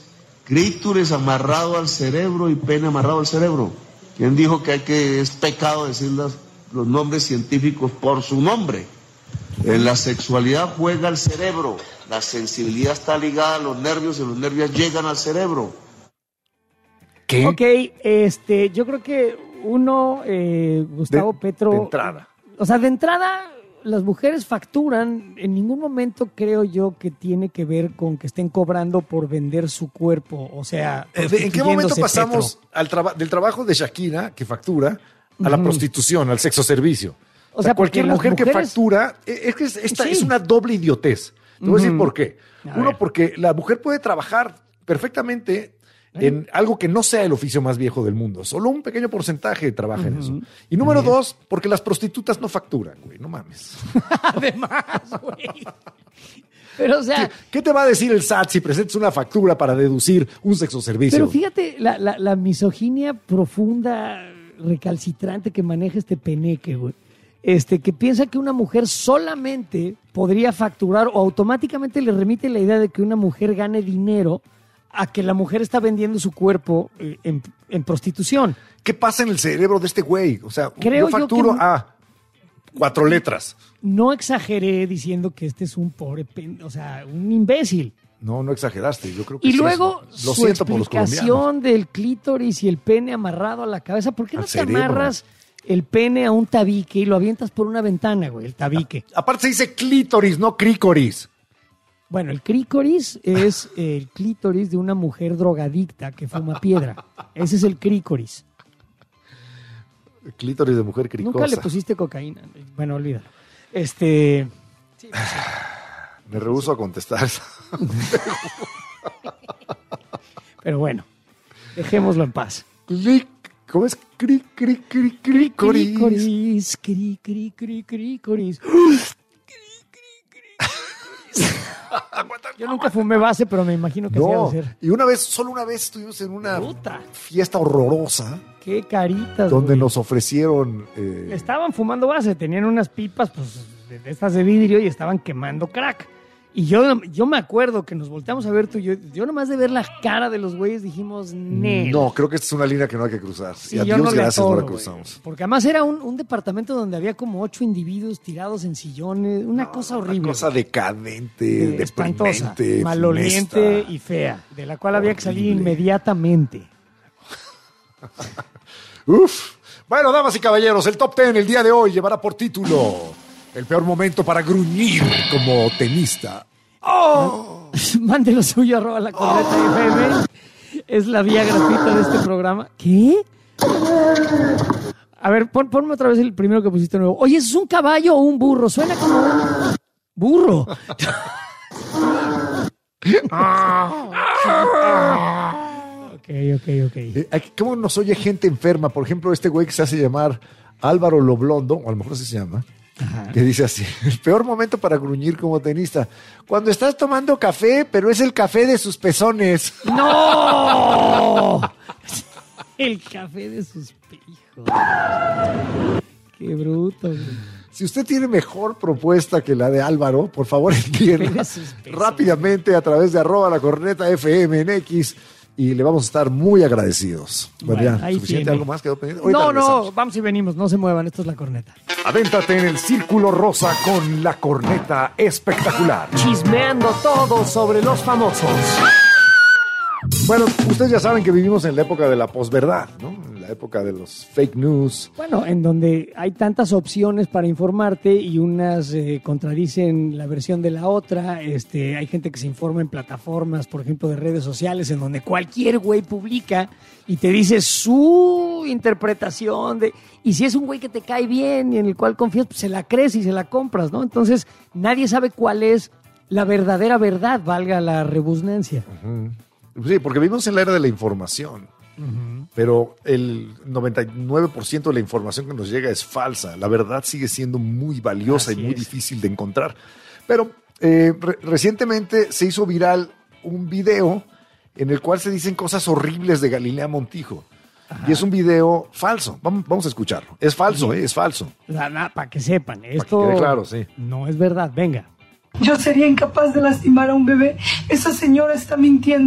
Clítoris amarrado al cerebro y pene amarrado al cerebro. ¿Quién dijo que hay que es pecado decir las, los nombres científicos por su nombre? En la sexualidad juega el cerebro. La sensibilidad está ligada a los nervios y los nervios llegan al cerebro. ¿Qué? Ok, este, yo creo que uno, eh, Gustavo de, Petro... De entrada. O sea, de entrada, las mujeres facturan. En ningún momento creo yo que tiene que ver con que estén cobrando por vender su cuerpo. O sea, ¿en qué momento pasamos Petro? al traba- del trabajo de Shakira, que factura, a la uh-huh. prostitución, al sexo servicio? O, o sea, cualquier mujer mujeres... que factura, es que esta sí. es una doble idiotez. Te voy uh-huh. a decir por qué. A Uno, ver. porque la mujer puede trabajar perfectamente en algo que no sea el oficio más viejo del mundo. Solo un pequeño porcentaje trabaja uh-huh. en eso. Y número uh-huh. dos, porque las prostitutas no facturan, güey, no mames. Además, güey. Pero, o sea... ¿Qué, ¿Qué te va a decir el S A T si presentas una factura para deducir un sexo servicio? Pero fíjate, la, la, la misoginia profunda, recalcitrante que maneja este peneque, güey. Este, que piensa que una mujer solamente podría facturar o automáticamente le remite la idea de que una mujer gane dinero a que la mujer está vendiendo su cuerpo en, en prostitución. ¿Qué pasa en el cerebro de este güey? O sea, Creo yo facturo yo a cuatro letras. No exageré diciendo que este es un pobre, pen, o sea, un imbécil. No, no exageraste. Yo creo que y sí luego es, lo su siento por los explicación del clítoris y el pene amarrado a la cabeza. ¿Por qué no Al te cerebro. amarras el pene a un tabique y lo avientas por una ventana, güey? El tabique. A, aparte se dice clítoris, no crícoris. Bueno, el crícoris es el clítoris de una mujer drogadicta que fuma piedra. Ese es el crícoris. El clítoris de mujer cricosa. Nunca le pusiste cocaína. Bueno, olvídalo. Este... Sí, sí. Me rehúso a contestar eso. Pero bueno, dejémoslo en paz. Clic. ¿Cómo es? Cri, cri, cri, crícoris. Crícoris, cri, cri, cri, crícoris. Yo nunca fumé base, pero me imagino que no, así ha de ser. Y una vez, solo una vez estuvimos en una Puta. fiesta horrorosa. Qué caritas, donde güey. nos ofrecieron... Eh... Estaban fumando base, tenían unas pipas pues, de, de estas de vidrio y estaban quemando crack. Y yo, yo me acuerdo que nos volteamos a ver tú y yo. Yo nomás de ver la cara de los güeyes dijimos, Nel. No, creo que esta es una línea que no hay que cruzar. Sí, y a yo Dios no gracias atoro, no la cruzamos. Güey. Porque además era un, un departamento donde había como ocho individuos tirados en sillones. Una no, cosa horrible. Una cosa güey. decadente, eh, deprimente, maloliente funesta. y fea. De la cual había horrible. que salir inmediatamente. Uf. Bueno, damas y caballeros, el Top Ten el día de hoy llevará por título el peor momento para gruñir como tenista. ¡Oh! Mande lo suyo, arroba la corneta oh. F M. Es la vía gratuita de este programa. ¿Qué? A ver, pon, ponme otra vez el primero que pusiste nuevo. Oye, ¿es un caballo o un burro? Suena como un burro. Ok, ok, ok. Eh, ¿Cómo nos oye gente enferma? Por ejemplo, este güey que se hace llamar Álvaro Loblondo, o a lo mejor así se llama. Ajá. Que dice así, el peor momento para gruñir como tenista, cuando estás tomando café, pero es el café de sus pezones. ¡No! El café de sus pijos. Qué bruto. Si usted tiene mejor propuesta que la de Álvaro, por favor envíenla rápidamente a través de arroba la corneta F M en X y le vamos a estar muy agradecidos. Bueno, ya, ¿suficiente? Tiene. ¿Algo más quedó pendiente? Ahorita no, regresamos. no, vamos y venimos, no se muevan, esto es la corneta. Adéntrate en el círculo rosa con la corneta espectacular. Chismeando todo sobre los famosos. Bueno, ustedes ya saben que vivimos en la época de la posverdad, ¿no? En la época de los fake news. Bueno, en donde hay tantas opciones para informarte y unas eh, contradicen la versión de la otra. Este, hay gente que se informa en plataformas, por ejemplo, de redes sociales, en donde cualquier güey publica y te dice su interpretación de... Y si es un güey que te cae bien y en el cual confías, pues se la crees y se la compras, ¿no? Entonces, nadie sabe cuál es la verdadera verdad, valga la rebusnancia. Uh-huh. Sí, porque vivimos en la era de la información, uh-huh. pero el noventa y nueve por ciento de la información que nos llega es falsa. La verdad sigue siendo muy valiosa Así y muy es. difícil de encontrar. Pero eh, re- recientemente se hizo viral un video en el cual se dicen cosas horribles de Galilea Montijo. Ajá. Y es un video falso. Vamos, vamos a escucharlo. Es falso, sí. ¿eh? Es falso. Para que sepan, esto que quede claro, sí. no es verdad. Venga. Yo sería incapaz de lastimar a un bebé. Esa señora está mintiendo.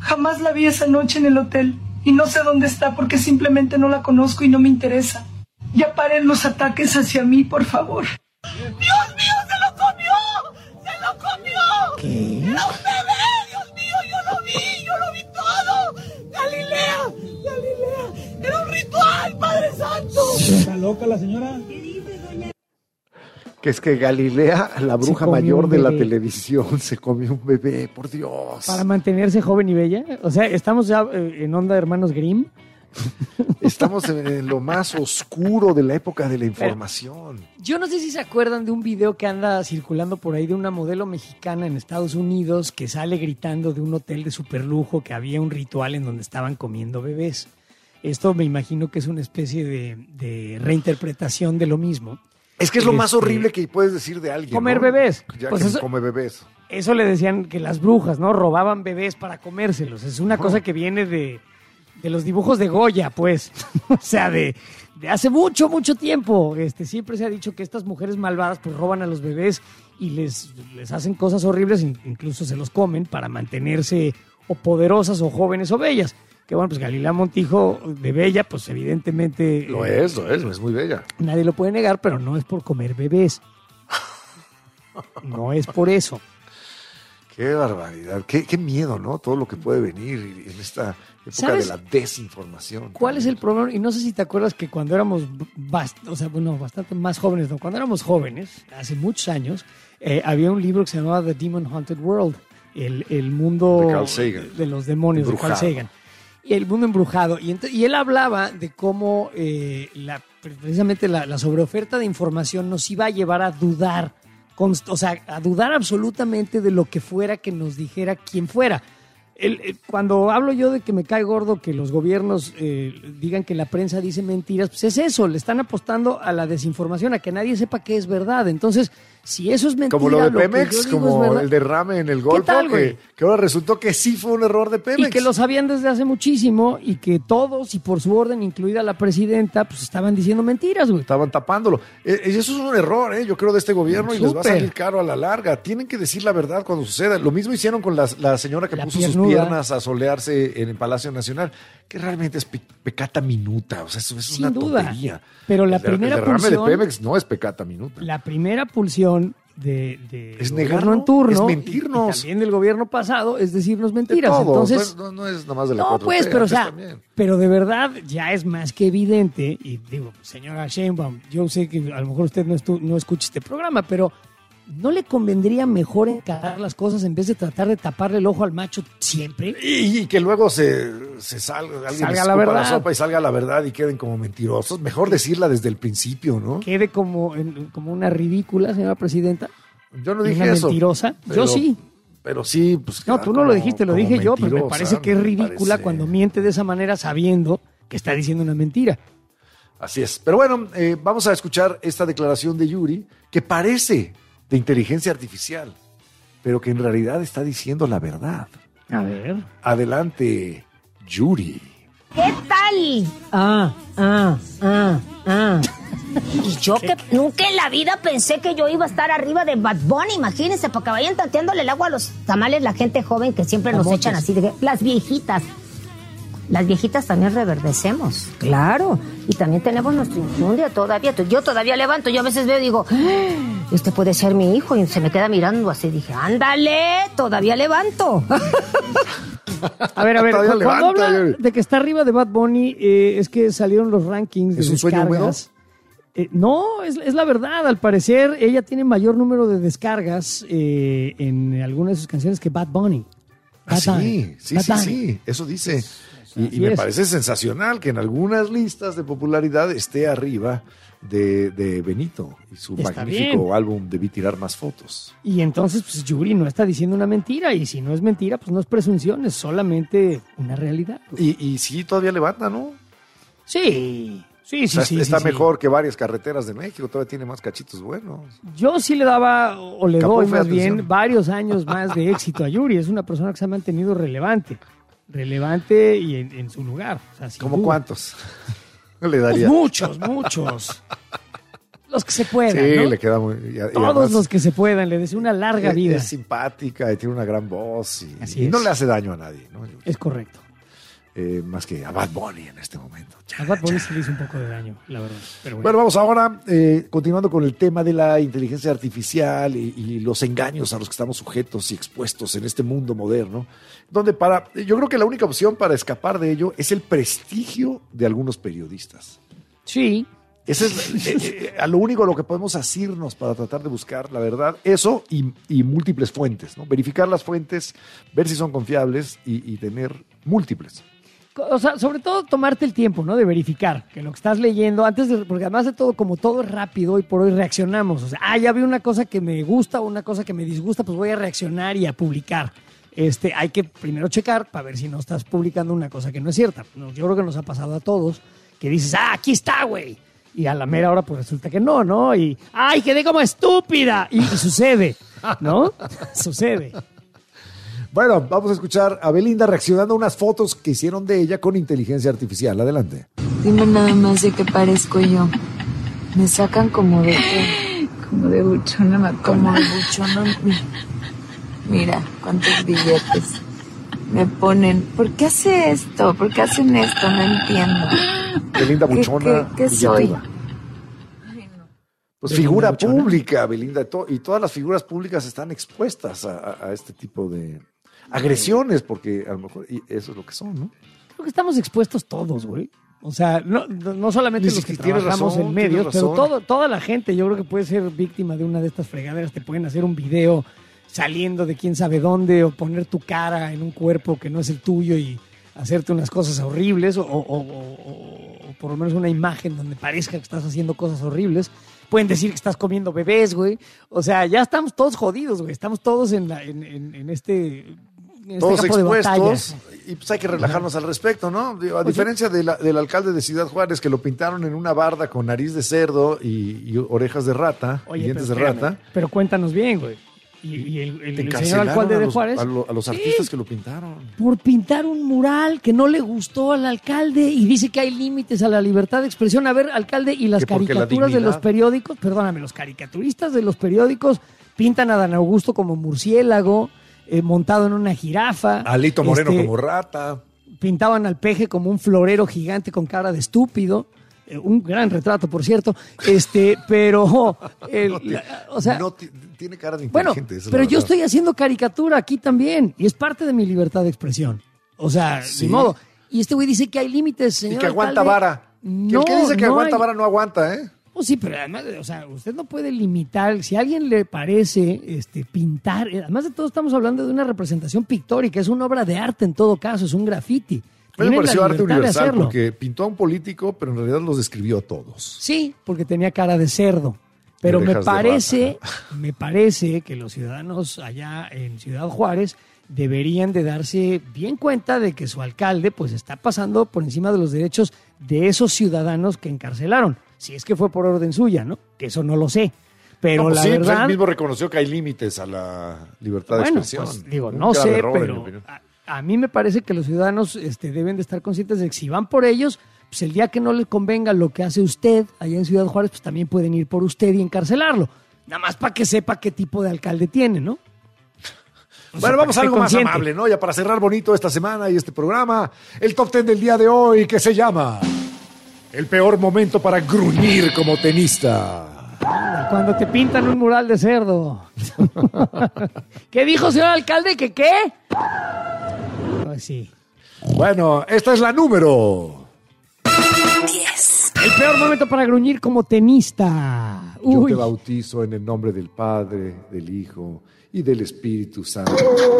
Jamás la vi esa noche en el hotel y no sé dónde está porque simplemente no la conozco y no me interesa. Ya paren los ataques hacia mí, por favor. ¡Dios mío, se lo comió! ¡Se lo comió! ¿Qué? ¡Era un bebé! ¡Dios mío, yo lo vi! ¡Yo lo vi todo! ¡Galilea! ¡Galilea! ¡Era un ritual, Padre Santo! ¿Está loca la señora? Que es que Galilea, la bruja comió mayor un de la bebé. televisión, se comió un bebé, por Dios. Para mantenerse joven y bella. O sea, estamos ya eh, en onda de hermanos Grimm. Estamos en, en lo más oscuro de la época de la información. Yo no sé si se acuerdan de un video que anda circulando por ahí de una modelo mexicana en Estados Unidos que sale gritando de un hotel de superlujo que había un ritual en donde estaban comiendo bebés. Esto me imagino que es una especie de, de reinterpretación de lo mismo. Es que es lo más Este, horrible que puedes decir de alguien. comer ¿no? bebés. Ya Pues que eso- come bebés. Eso le decían que las brujas, ¿no? Robaban bebés para comérselos. Es una Ajá. cosa que viene de, de los dibujos de Goya, pues. O sea, de, de hace mucho, mucho tiempo. Este, siempre se ha dicho que estas mujeres malvadas pues roban a los bebés y les, les hacen cosas horribles, in- incluso se los comen para mantenerse o poderosas o jóvenes o bellas. Que bueno, pues Galilea Montijo de bella, pues evidentemente... Lo eh, es, lo es, es muy bella. Nadie lo puede negar, pero no es por comer bebés. No es por eso. Qué barbaridad, qué, qué miedo, ¿no? Todo lo que puede venir en esta época ¿Sabes de la desinformación. ¿Cuál es el problema? Y no sé si te acuerdas que cuando éramos bast- o sea, bueno, bastante más jóvenes, ¿no? Cuando éramos jóvenes, hace muchos años, eh, había un libro que se llamaba The Demon Haunted World, el, el mundo De Carl Sagan. de los demonios de Carl Embrujado. Sagan. Y el mundo embrujado. Y, ent- y él hablaba de cómo eh, la, precisamente la, la sobreoferta de información nos iba a llevar a dudar, const- o sea, a dudar absolutamente de lo que fuera que nos dijera quien fuera. El- el- cuando hablo yo de que me cae gordo que los gobiernos eh, digan que la prensa dice mentiras, pues es eso, le están apostando a la desinformación, a que nadie sepa qué es verdad. Entonces, si eso es mentira, Como lo de que yo Pemex, digo es como verdad. el derrame en el Golfo, tal, que, güey? que ahora resultó que sí fue un error de Pemex. Y que lo sabían desde hace muchísimo y que todos, y por su orden, incluida la presidenta, pues estaban diciendo mentiras, güey. Estaban tapándolo. Eh, y eso es un error, ¿eh? Yo creo, de este gobierno y les va a Súper. salir caro a la larga. Tienen que decir la verdad cuando suceda. Lo mismo hicieron con la, la señora que La puso sus piernuda. piernas a solearse en el Palacio Nacional, que realmente es pe- pecata minuta. O sea, eso, eso es Sin una duda. tontería. Pero la El der- primera el derrame pulsión- de Pemex no es pecata minuta. La primera pulsión de, de Es gobierno negarlo, en turno es y- mentirnos. y también del gobierno pasado es decirnos De mentiras. todo. Entonces, Pues, no, no es nomás de la no, cuatro T, pues, pero o antes sea, también. pero de verdad ya es más que evidente, y digo, señora Sheinbaum, yo sé que a lo mejor usted no, estu- no escucha este programa, pero ¿no le convendría mejor encarar las cosas en vez de tratar de taparle el ojo al macho siempre? Y, y que luego se, se salga, alguien Salga escupa la verdad. sopa y salga la verdad y queden como mentirosos. Mejor decirla desde el principio, ¿no? Quede como, en- como una ridícula, señora presidenta. Yo no y dije una eso. mentirosa. pero- yo sí. Pero sí, pues. No, queda tú no lo como- dijiste, lo como dije yo, pero me mentirosa, parece que es me ridícula parece. cuando miente de esa manera sabiendo que está diciendo una mentira. Así es. Pero bueno, eh, vamos a escuchar esta declaración de Yuri, que parece de inteligencia artificial, pero que en realidad está diciendo la verdad. A ver. Adelante, Yuri. ¿Qué tal? Ah, ah, ah, ah. Y yo que nunca en la vida pensé que yo iba a estar arriba de Bad Bunny, imagínense, porque vayan tanteándole el agua a los tamales la gente joven que siempre nos Camotes. echan así, de que- las viejitas. Las viejitas también reverdecemos, claro. Y también tenemos nuestra infundia todavía. Yo todavía levanto, yo a veces veo y digo, "Ah, este puede ser mi hijo", y se me queda mirando así. Dije, ándale, todavía levanto. A ver, a ver, Todavía cu- cuando levanta, habla Yuri. de que está arriba de Bad Bunny, eh, es que salieron los rankings de ¿Es un sueño descargas. Eh, no, es, es la verdad. Al parecer, ella tiene mayor número de descargas eh, en algunas de sus canciones que Bad Bunny. Ah, Bad Bunny. sí, sí, Bad sí, Bunny. sí, eso dice. Y, Así y me es. parece sensacional que en algunas listas de popularidad esté arriba de, de Benito y su Está magnífico bien. álbum Debí tirar más fotos. Y entonces, pues Yuri no está diciendo una mentira. Y si no es mentira, pues no es presunción, es solamente una realidad. Y, y sí, todavía levanta, ¿no? Sí, sí, O sí, sea, sí. está sí, sí. mejor que varias carreteras de México, todavía tiene más cachitos buenos. Yo sí le daba, o le Capó doy fue más atención. bien, varios años más de éxito a Yuri. Es una persona que se ha mantenido relevante. Relevante y en, en su lugar. O sea, sin ¿Cómo duda. cuántos? Le Pues daría. muchos, muchos. Los que se puedan, Sí, ¿no? le queda muy... y- y Todos además los que se puedan, le deseo una larga es, vida. es simpática y tiene una gran voz y, Así y es. no le hace daño a nadie, ¿no? Es correcto. Eh, más que a Bad Bunny en este momento. A Bad Bunny se le hizo un poco de daño, la verdad. Pero bueno. Bueno, vamos ahora, eh, continuando con el tema de la inteligencia artificial y, y los engaños a los que estamos sujetos y expuestos en este mundo moderno, donde para, yo creo que la única opción para escapar de ello es el prestigio de algunos periodistas. Sí. Ese es eh, eh, a lo único a lo que podemos asirnos para tratar de buscar la verdad. Eso y, y múltiples fuentes, ¿no? Verificar las fuentes, ver si son confiables y, y tener múltiples. O sea, sobre todo tomarte el tiempo, ¿no? De verificar que lo que estás leyendo, antes de, porque además de todo, como todo es rápido, hoy por hoy reaccionamos. O sea, ah, ya vi una cosa que me gusta o una cosa que me disgusta, pues voy a reaccionar y a publicar. Este, hay que primero checar para ver si no estás publicando una cosa que no es cierta. No, yo creo que nos ha pasado a todos, que dices, ah, aquí está, güey. Y a la mera hora, pues resulta que no, ¿no? Y, ¡ay, quedé como estúpida! Y, y sucede, ¿no? Sucede. Bueno, vamos a escuchar a Belinda reaccionando a unas fotos que hicieron de ella con inteligencia artificial. Adelante. Dime nada más de qué parezco yo. Me sacan como de... Como de buchona, Macona. Como de buchona. Mira, cuántos billetes. Me ponen, ¿por qué hace esto? ¿Por qué hacen esto? No entiendo. Belinda ¿Qué- buchona. qué- qué soy? billetuda. Pues figura pública, Belinda, to- y todas las figuras públicas están expuestas a, a- a este tipo de agresiones, porque a lo mejor y eso es lo que son, ¿no? Creo que estamos expuestos todos, güey. O sea, no, no solamente Ni los que siquiera tienes trabajamos razón, en medios, tienes pero razón. todo, toda la gente, yo creo que puede ser víctima de una de estas fregaderas. Te pueden hacer un video saliendo de quién sabe dónde o poner tu cara en un cuerpo que no es el tuyo y hacerte unas cosas horribles o, o- o- o- o por lo menos una imagen donde parezca que estás haciendo cosas horribles. Pueden decir que estás comiendo bebés, güey. O sea, ya estamos todos jodidos, güey. Estamos todos en, la, en, en- en este, en este Todos campo de batalla. expuestos, y pues hay que relajarnos al respecto, ¿no? Digo, a Pues sí. diferencia de la- del alcalde de Ciudad Juárez, que lo pintaron en una barda con nariz de cerdo y, y orejas de rata, y Oye, dientes pero, de espérame, rata. pero cuéntanos bien, güey. Y, y el, el- el señor Encarcelaron alcalde a de los, Juárez. a lo- a los Sí, artistas que lo pintaron. por pintar un mural que no le gustó al alcalde y dice que hay límites a la libertad de expresión. A ver, alcalde, y las Que porque la caricaturas de dignidad. los periódicos, perdóname, los caricaturistas de los periódicos pintan a Dan Augusto como murciélago, eh, montado en una jirafa. Alito Moreno Este, como rata. Pintaban al Peje como un florero gigante con cara de estúpido. Eh, un gran retrato, por cierto. Este, pero, el- No ti- la- o sea, no ti- tiene cara de bueno, inteligente. esa es pero la yo verdad. estoy haciendo caricatura aquí también y es parte de mi libertad de expresión. O sea, Sí. ni modo. Y este güey dice que hay límites, Y señor que aguanta alcalde. vara. Que No, el que dice que no aguanta hay- vara no aguanta, ¿eh? Pues sí, pero además, o sea, usted no puede limitar. Si a alguien le parece este, pintar, eh, además de todo, estamos hablando de una representación pictórica, es una obra de arte en todo caso, es un graffiti. A mí me Tienen la pareció arte libertad de universal hacerlo. porque pintó a un político, pero en realidad los describió a todos. Sí, porque tenía cara de cerdo. Pero me Orejas de parece, me parece que los ciudadanos allá en Ciudad Juárez deberían de darse bien cuenta de que su alcalde pues está pasando por encima de los derechos de esos ciudadanos que encarcelaron. Si es que fue por orden suya, ¿no? Que eso no lo sé. Pero No, pues la sí, pues verdad... él mismo reconoció que hay límites a la libertad de Bueno, expresión. pues, digo, Un no grave sé, error, en mi pero opinión. a, a mí me parece que los ciudadanos este, deben de estar conscientes de que si van por ellos, pues el día que no les convenga lo que hace usted allá en Ciudad Juárez, pues también pueden ir por usted y encarcelarlo. Nada más para que sepa qué tipo de alcalde tiene, ¿no? O sea, Bueno, vamos a para que algo esté más consciente. amable, ¿no? Ya para cerrar bonito esta semana y este programa, el top ten del día de hoy que se llama El peor momento para gruñir como tenista. Cuando te pintan un mural de cerdo. ¿Qué dijo, señor alcalde? ¿Que qué? Pues sí. Bueno, esta es la número diez. El peor momento para gruñir como tenista. Yo Uy. te bautizo en el nombre del Padre, del Hijo y del Espíritu Santo.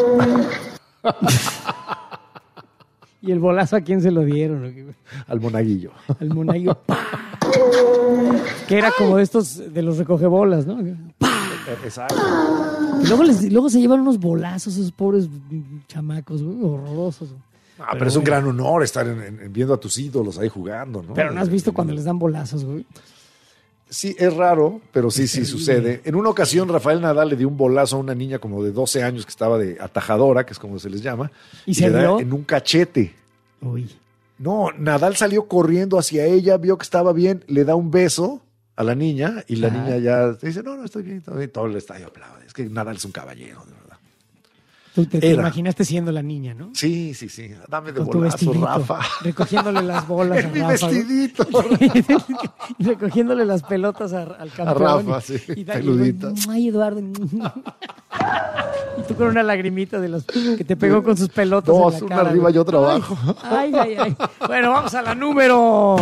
¿Y el bolazo a quién se lo dieron? Al monaguillo. Al monaguillo. ¡Pah! Que era como de estos, de los recogebolas, ¿no? Exacto. Y luego, les, luego se llevan unos bolazos esos pobres chamacos, güey, horrorosos. Güey. Ah, pero, pero es un gran honor estar en, en, en viendo a tus ídolos ahí jugando, ¿no? Pero no has visto cuando les dan bolazos, güey. Sí, es raro, pero sí, sí sucede. En una ocasión, Rafael Nadal le dio un bolazo a una niña como de doce años que estaba de atajadora, que es como se les llama, y, y se le da dio en un cachete. Uy. No, Nadal salió corriendo hacia ella, vio que estaba bien, le da un beso a la niña y la Ah. niña ya dice, no, no, estoy bien, todo bien. Todo el estadio aplaude. Es que Nadal es un caballero, de verdad. Tú te, te Era. imaginaste siendo la niña, ¿no? Sí, sí, sí. Dame de Con tu bolazo, vestidito, Rafa. recogiéndole las bolas En a mi Rafa, güey. vestidito. recogiéndole las pelotas a- al campeón. Rafa, y- sí, y da- peludita. y, ay, Eduardo. Y tú con una lagrimita de los que te pegó con sus pelotas Dos, en la una cara, arriba güey. y otra Ay, abajo. Ay, ay, ay. Bueno, vamos a la número...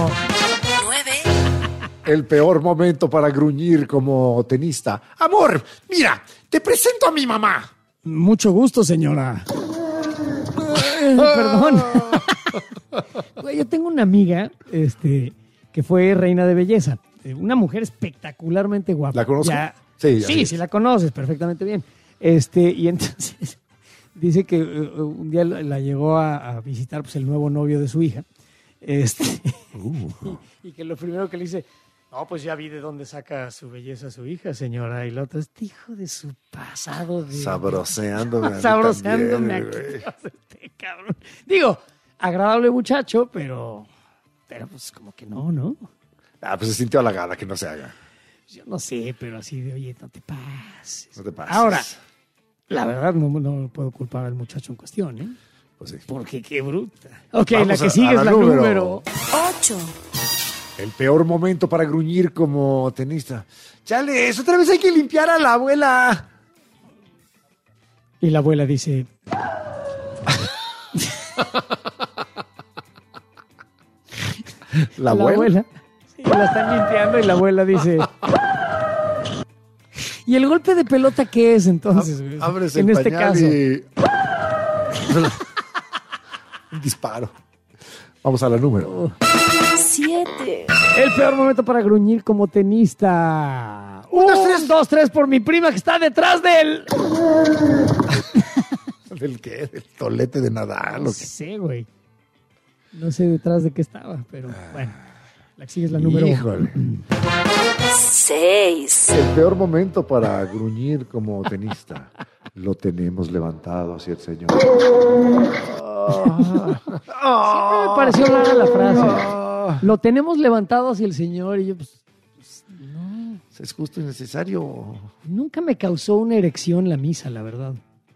El peor momento para gruñir como tenista. Amor, mira, te presento a mi mamá. Mucho gusto, señora. Eh, Perdón. Güey, yo tengo una amiga este, que fue reina de belleza. Eh, Una mujer espectacularmente guapa. ¿La conozco? Ya- Sí, sí, así sí, es. la conoces perfectamente bien. Este, y entonces dice que eh, un día la la llegó a, a visitar pues, el nuevo novio de su hija. Este, y, y que lo primero que le dice, no, pues ya vi de dónde saca su belleza su hija, señora. Y la otra, este hijo de su pasado. De... Sabroseándome a mí Sabroseándome también, aquí. güey. Este cabrón. Digo, agradable muchacho, pero, pero pues como que no, ¿no? Ah, pues se sintió halagada, que no se haga. Yo no sé, pero así de, oye, no te pases. No te pases. Ahora, la verdad no, no puedo culpar al muchacho en cuestión, ¿eh? Pues sí. Porque qué bruta. Ok, Vamos la que a- sigue a es la la número. número ocho. El peor momento para gruñir como tenista. Chales, otra vez hay que limpiar a la abuela. Y la abuela dice... ¿La abuela? Sí, la están limpiando y la abuela dice... ¿Y el golpe de pelota qué es entonces? güey? Abres en el este pañal caso. y... Un disparo. Vamos a la número. Siete. El peor momento para gruñir como tenista. Un, dos, tres. Dos, tres por mi prima que está detrás del... ¿Del qué? ¿Del tolete de Nadal? No ¿o qué? sé, güey. No sé detrás de qué estaba, pero bueno. La que sigue es la número... Híjole. Seis. El peor momento para gruñir como tenista. Lo tenemos levantado hacia el señor. Siempre me pareció rara la frase. Lo tenemos levantado hacia el Señor y yo, pues, pues, no. Es justo y necesario. Nunca me causó una erección la misa, la verdad.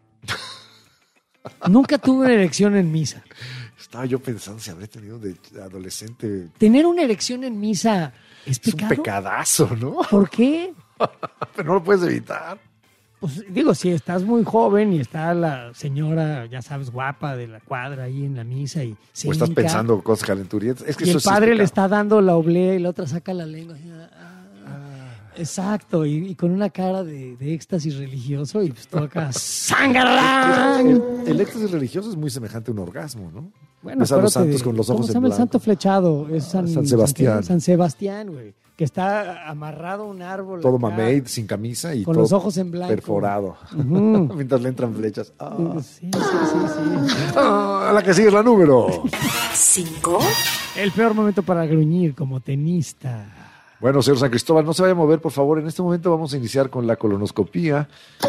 Nunca tuve una erección en misa. Estaba yo pensando si habré tenido de adolescente. Tener una erección en misa es Es un pecado. pecadazo, ¿no? ¿Por qué? Pero no lo puedes evitar. Pues digo, si estás muy joven y está la señora, ya sabes, guapa de la cuadra ahí en la misa y se O estás hinca, pensando cosas calenturientas. Es que y eso el sí es padre le pecado. está dando la oblea y la otra saca la lengua. así, ah, Exacto, y, y con una cara de, de éxtasis religioso y pues todo acá, ¡sangarán! El, el éxtasis religioso es muy semejante a un orgasmo, ¿no? Bueno, Ves a los acuérdate santos de- con los ¿cómo ojos se en llama el blanco. santo flechado? Es San, San Sebastián. San, San Sebastián, güey. Que está amarrado a un árbol. Todo acá, mamey, sin camisa y con todo los ojos en blanco. perforado. Ujú. Mientras le entran flechas. Ah. Sí, sí, sí, sí. Ah, la que sigue es la número. ¿Cinco? El peor momento para gruñir como tenista. Bueno, señor San Cristóbal, no se vaya a mover, por favor. En este momento vamos a iniciar con la colonoscopía.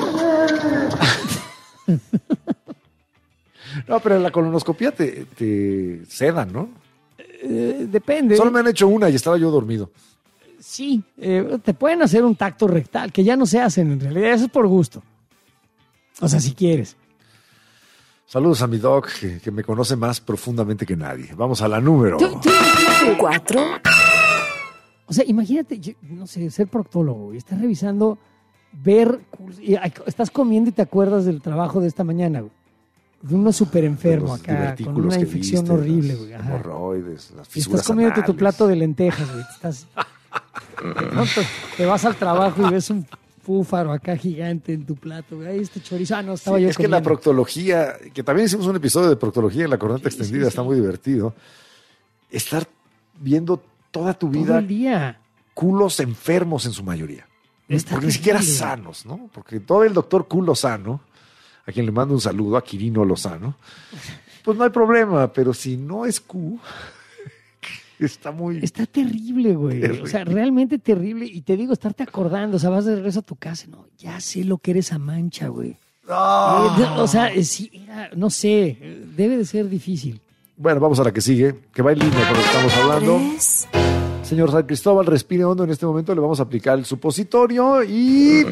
No, pero en la colonoscopía te, te sedan, ¿no? Eh, depende. Solo me han hecho una y estaba yo dormido. Sí, eh, te pueden hacer un tacto rectal, que ya no se hacen en realidad, eso es por gusto. O sea, si quieres. Saludos a mi doc, que, que me conoce más profundamente que nadie. Vamos a la número. ¿Cuatro? O sea, imagínate, yo, no sé, ser proctólogo y estar revisando, ver, y ay, estás comiendo y te acuerdas del trabajo de esta mañana, güey. De uno súper enfermo Los acá, con divertículos una que infección viste, horrible, las güey. ajá. hemorroides, las Y fisuras estás comiéndote tu anales. plato de lentejas, güey. Estás... De pronto te vas al trabajo y ves un fúfaro acá gigante en tu plato, güey. Ay, este chorizo. Ah, no, estaba Sí, yo es que la comiendo. proctología, que también hicimos un episodio de proctología en la corneta Sí, extendida, sí, está sí. muy divertido. Estar viendo toda tu Todo vida el día. culos enfermos en su mayoría. Está Porque ni siquiera terrible. sanos, ¿no? Porque todo el doctor culo sano, a quien le mando un saludo, a Quirino Lozano, pues no hay problema, pero si no es Q, está muy... Está terrible, güey. Terrible. O sea, realmente terrible. Y te digo, estarte acordando, o sea, vas de regreso a tu casa, no, ya sé lo que eres a mancha, güey. ¡Ah! Eh, O sea, eh, sí, era, no sé, eh, debe de ser difícil. Bueno, vamos a la que sigue, que va en línea con lo que estamos hablando. Señor San Cristóbal, respire hondo en este momento. Le vamos a aplicar el supositorio y...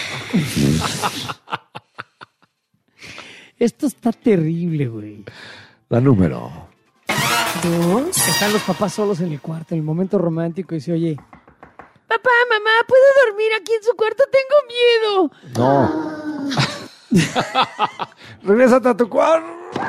Esto está terrible, güey. La número... Dos. Están los papás solos en el cuarto, en el momento romántico, y dice, oye... Papá, mamá, ¿puedo dormir aquí en su cuarto? Tengo miedo. No. Regrésate a tu cuarto.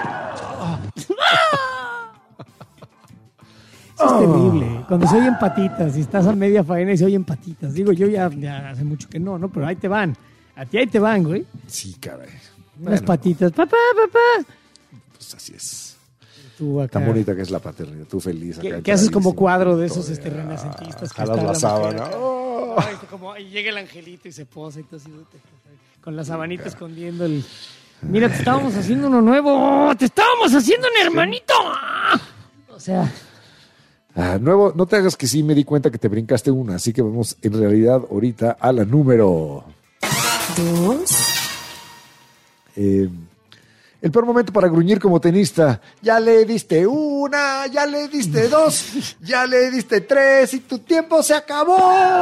Eso es terrible. Cuando se oyen patitas y estás a media faena y se oyen patitas. Digo, yo ya, ya hace mucho que no, ¿no? Pero ahí te van. A ti ahí te van, güey. Sí, caray. Unas Bueno, patitas. Papá, papá. pues así es. Tú acá. Tan bonita que es la paternidad. Tú feliz. ¿Qué, acá, ¿qué haces como entradísimo, cuadro de esos todo, este, renacentistas? Que jalas está la la sábana. mujer acá? Oh. Ay, como, y llega el angelito y se posa y todo así, con la sabanita escondiendo el... Mira, te estábamos haciendo uno nuevo. ¡Te estábamos haciendo un hermanito! O sea... Ah, nuevo, no te hagas que sí, me di cuenta que te brincaste una, así que vamos en realidad ahorita a la número... Dos. Eh, el peor momento para gruñir como tenista. Ya le diste una, ya le diste dos, ya le diste tres y tu tiempo se acabó.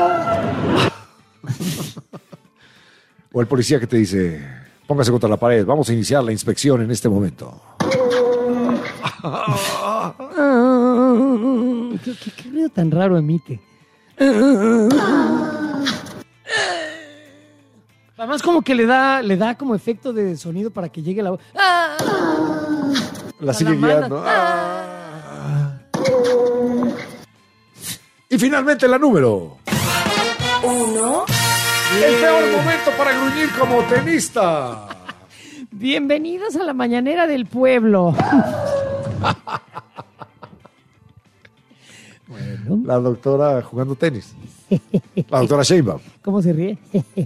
O el policía que te dice, póngase contra la pared, vamos a iniciar la inspección en este momento. ¿Qué, qué, qué ruido tan raro emite? Además como que le da, le da como efecto de sonido para que llegue la voz. La sigue guiando. Ah. Y finalmente la número Uno. El peor momento para gruñir como tenista. Bienvenidos a la mañanera del pueblo. Bueno. La doctora jugando tenis. La doctora Sheinbaum. ¿Cómo se ríe?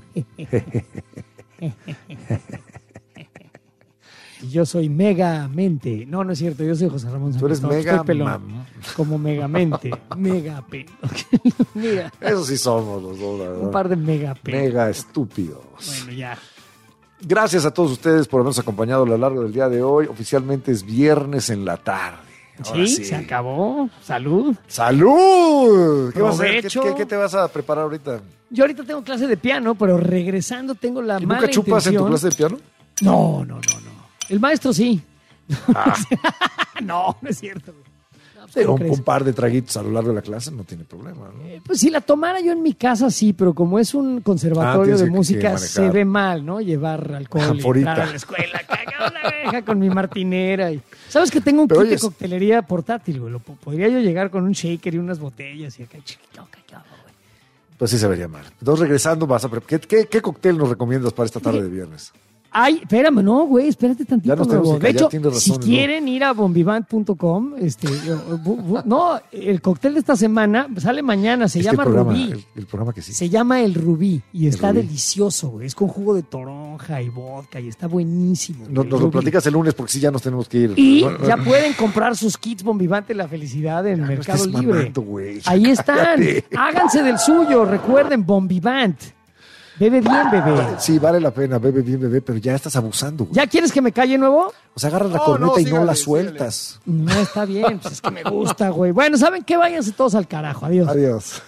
Yo soy Megamente. No, no es cierto. Yo soy José Ramón San Tú eres Cristóbal. mega Estoy pelón. mam- Como Megamente. Megapelo. Mira. Eso sí somos los dos, la verdad. Un par de megapelos. Mega estúpidos. Bueno, ya. Gracias a todos ustedes por habernos acompañado a lo largo del día de hoy. Oficialmente es viernes en la tarde. Ahora Sí, se acabó. Salud. ¡Salud! ¿Qué, vas a hacer? ¿Qué, Provecho. qué- qué te vas a preparar ahorita? Yo ahorita tengo clase de piano, pero regresando tengo la ¿Y mala nunca chupas en tu intención- clase de piano? No, no, no, no. El maestro sí. Ah. No, no es cierto. güey. No, pues, Sí, ¿cómo un, crees? un par de traguitos a lo largo de la clase no tiene problema, ¿no? Eh, Pues si la tomara yo en mi casa, sí, pero como es un Ah, conservatorio tienes de que- música, que se manejar. ve mal, ¿no? Llevar alcohol y Anforita. entrar a la escuela, cagado la verga con mi martinera. Y... ¿Sabes que tengo un Pero kit de oyes- coctelería portátil, güey? Lo po- podría yo llegar con un shaker y unas botellas y acá, chiquito, cagado, güey. Pues sí se vería mal. Entonces, regresando, vas a pre- ¿qué, qué, qué cóctel nos recomiendas para esta tarde de viernes? Ay, espérame, no, güey, espérate tantito. Ya nos tenemos nuevo. que De callar, hecho, tienes si razón, ¿no? quieren ir a bombivant punto com, este, bu- bu- no, el cóctel de esta semana sale mañana, se Es que llama el programa, Rubí. El, el programa que sí. Se llama el Rubí y está Rubí. delicioso, güey. Es con jugo de toronja y vodka y está buenísimo. Nos, güey, nos lo Rubí. platicas el lunes porque sí ya nos tenemos que ir. Y No, no, ya no. pueden comprar sus kits Bombivante La Felicidad en no Mercado estés Libre. mamando, güey. Ahí están. Cállate. Háganse del suyo. Recuerden, Bombivant. Bebe bien, bebé. Sí, vale la pena, bebe bien, bebé, pero ya estás abusando, güey. ¿Ya quieres que me calle nuevo? O sea, agarras la No, corneta no, y no sígale, la sígale. sueltas. No, está bien. Pues es que me gusta, güey. Bueno, ¿saben qué? Váyanse todos al carajo. Adiós. Adiós.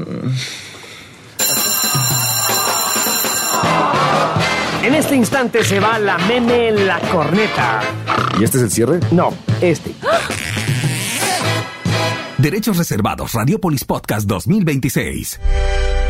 En este instante se va la meme en la corneta. ¿Y este es el cierre? No, este. Derechos reservados. Radiopolis Podcast dos mil veintiséis.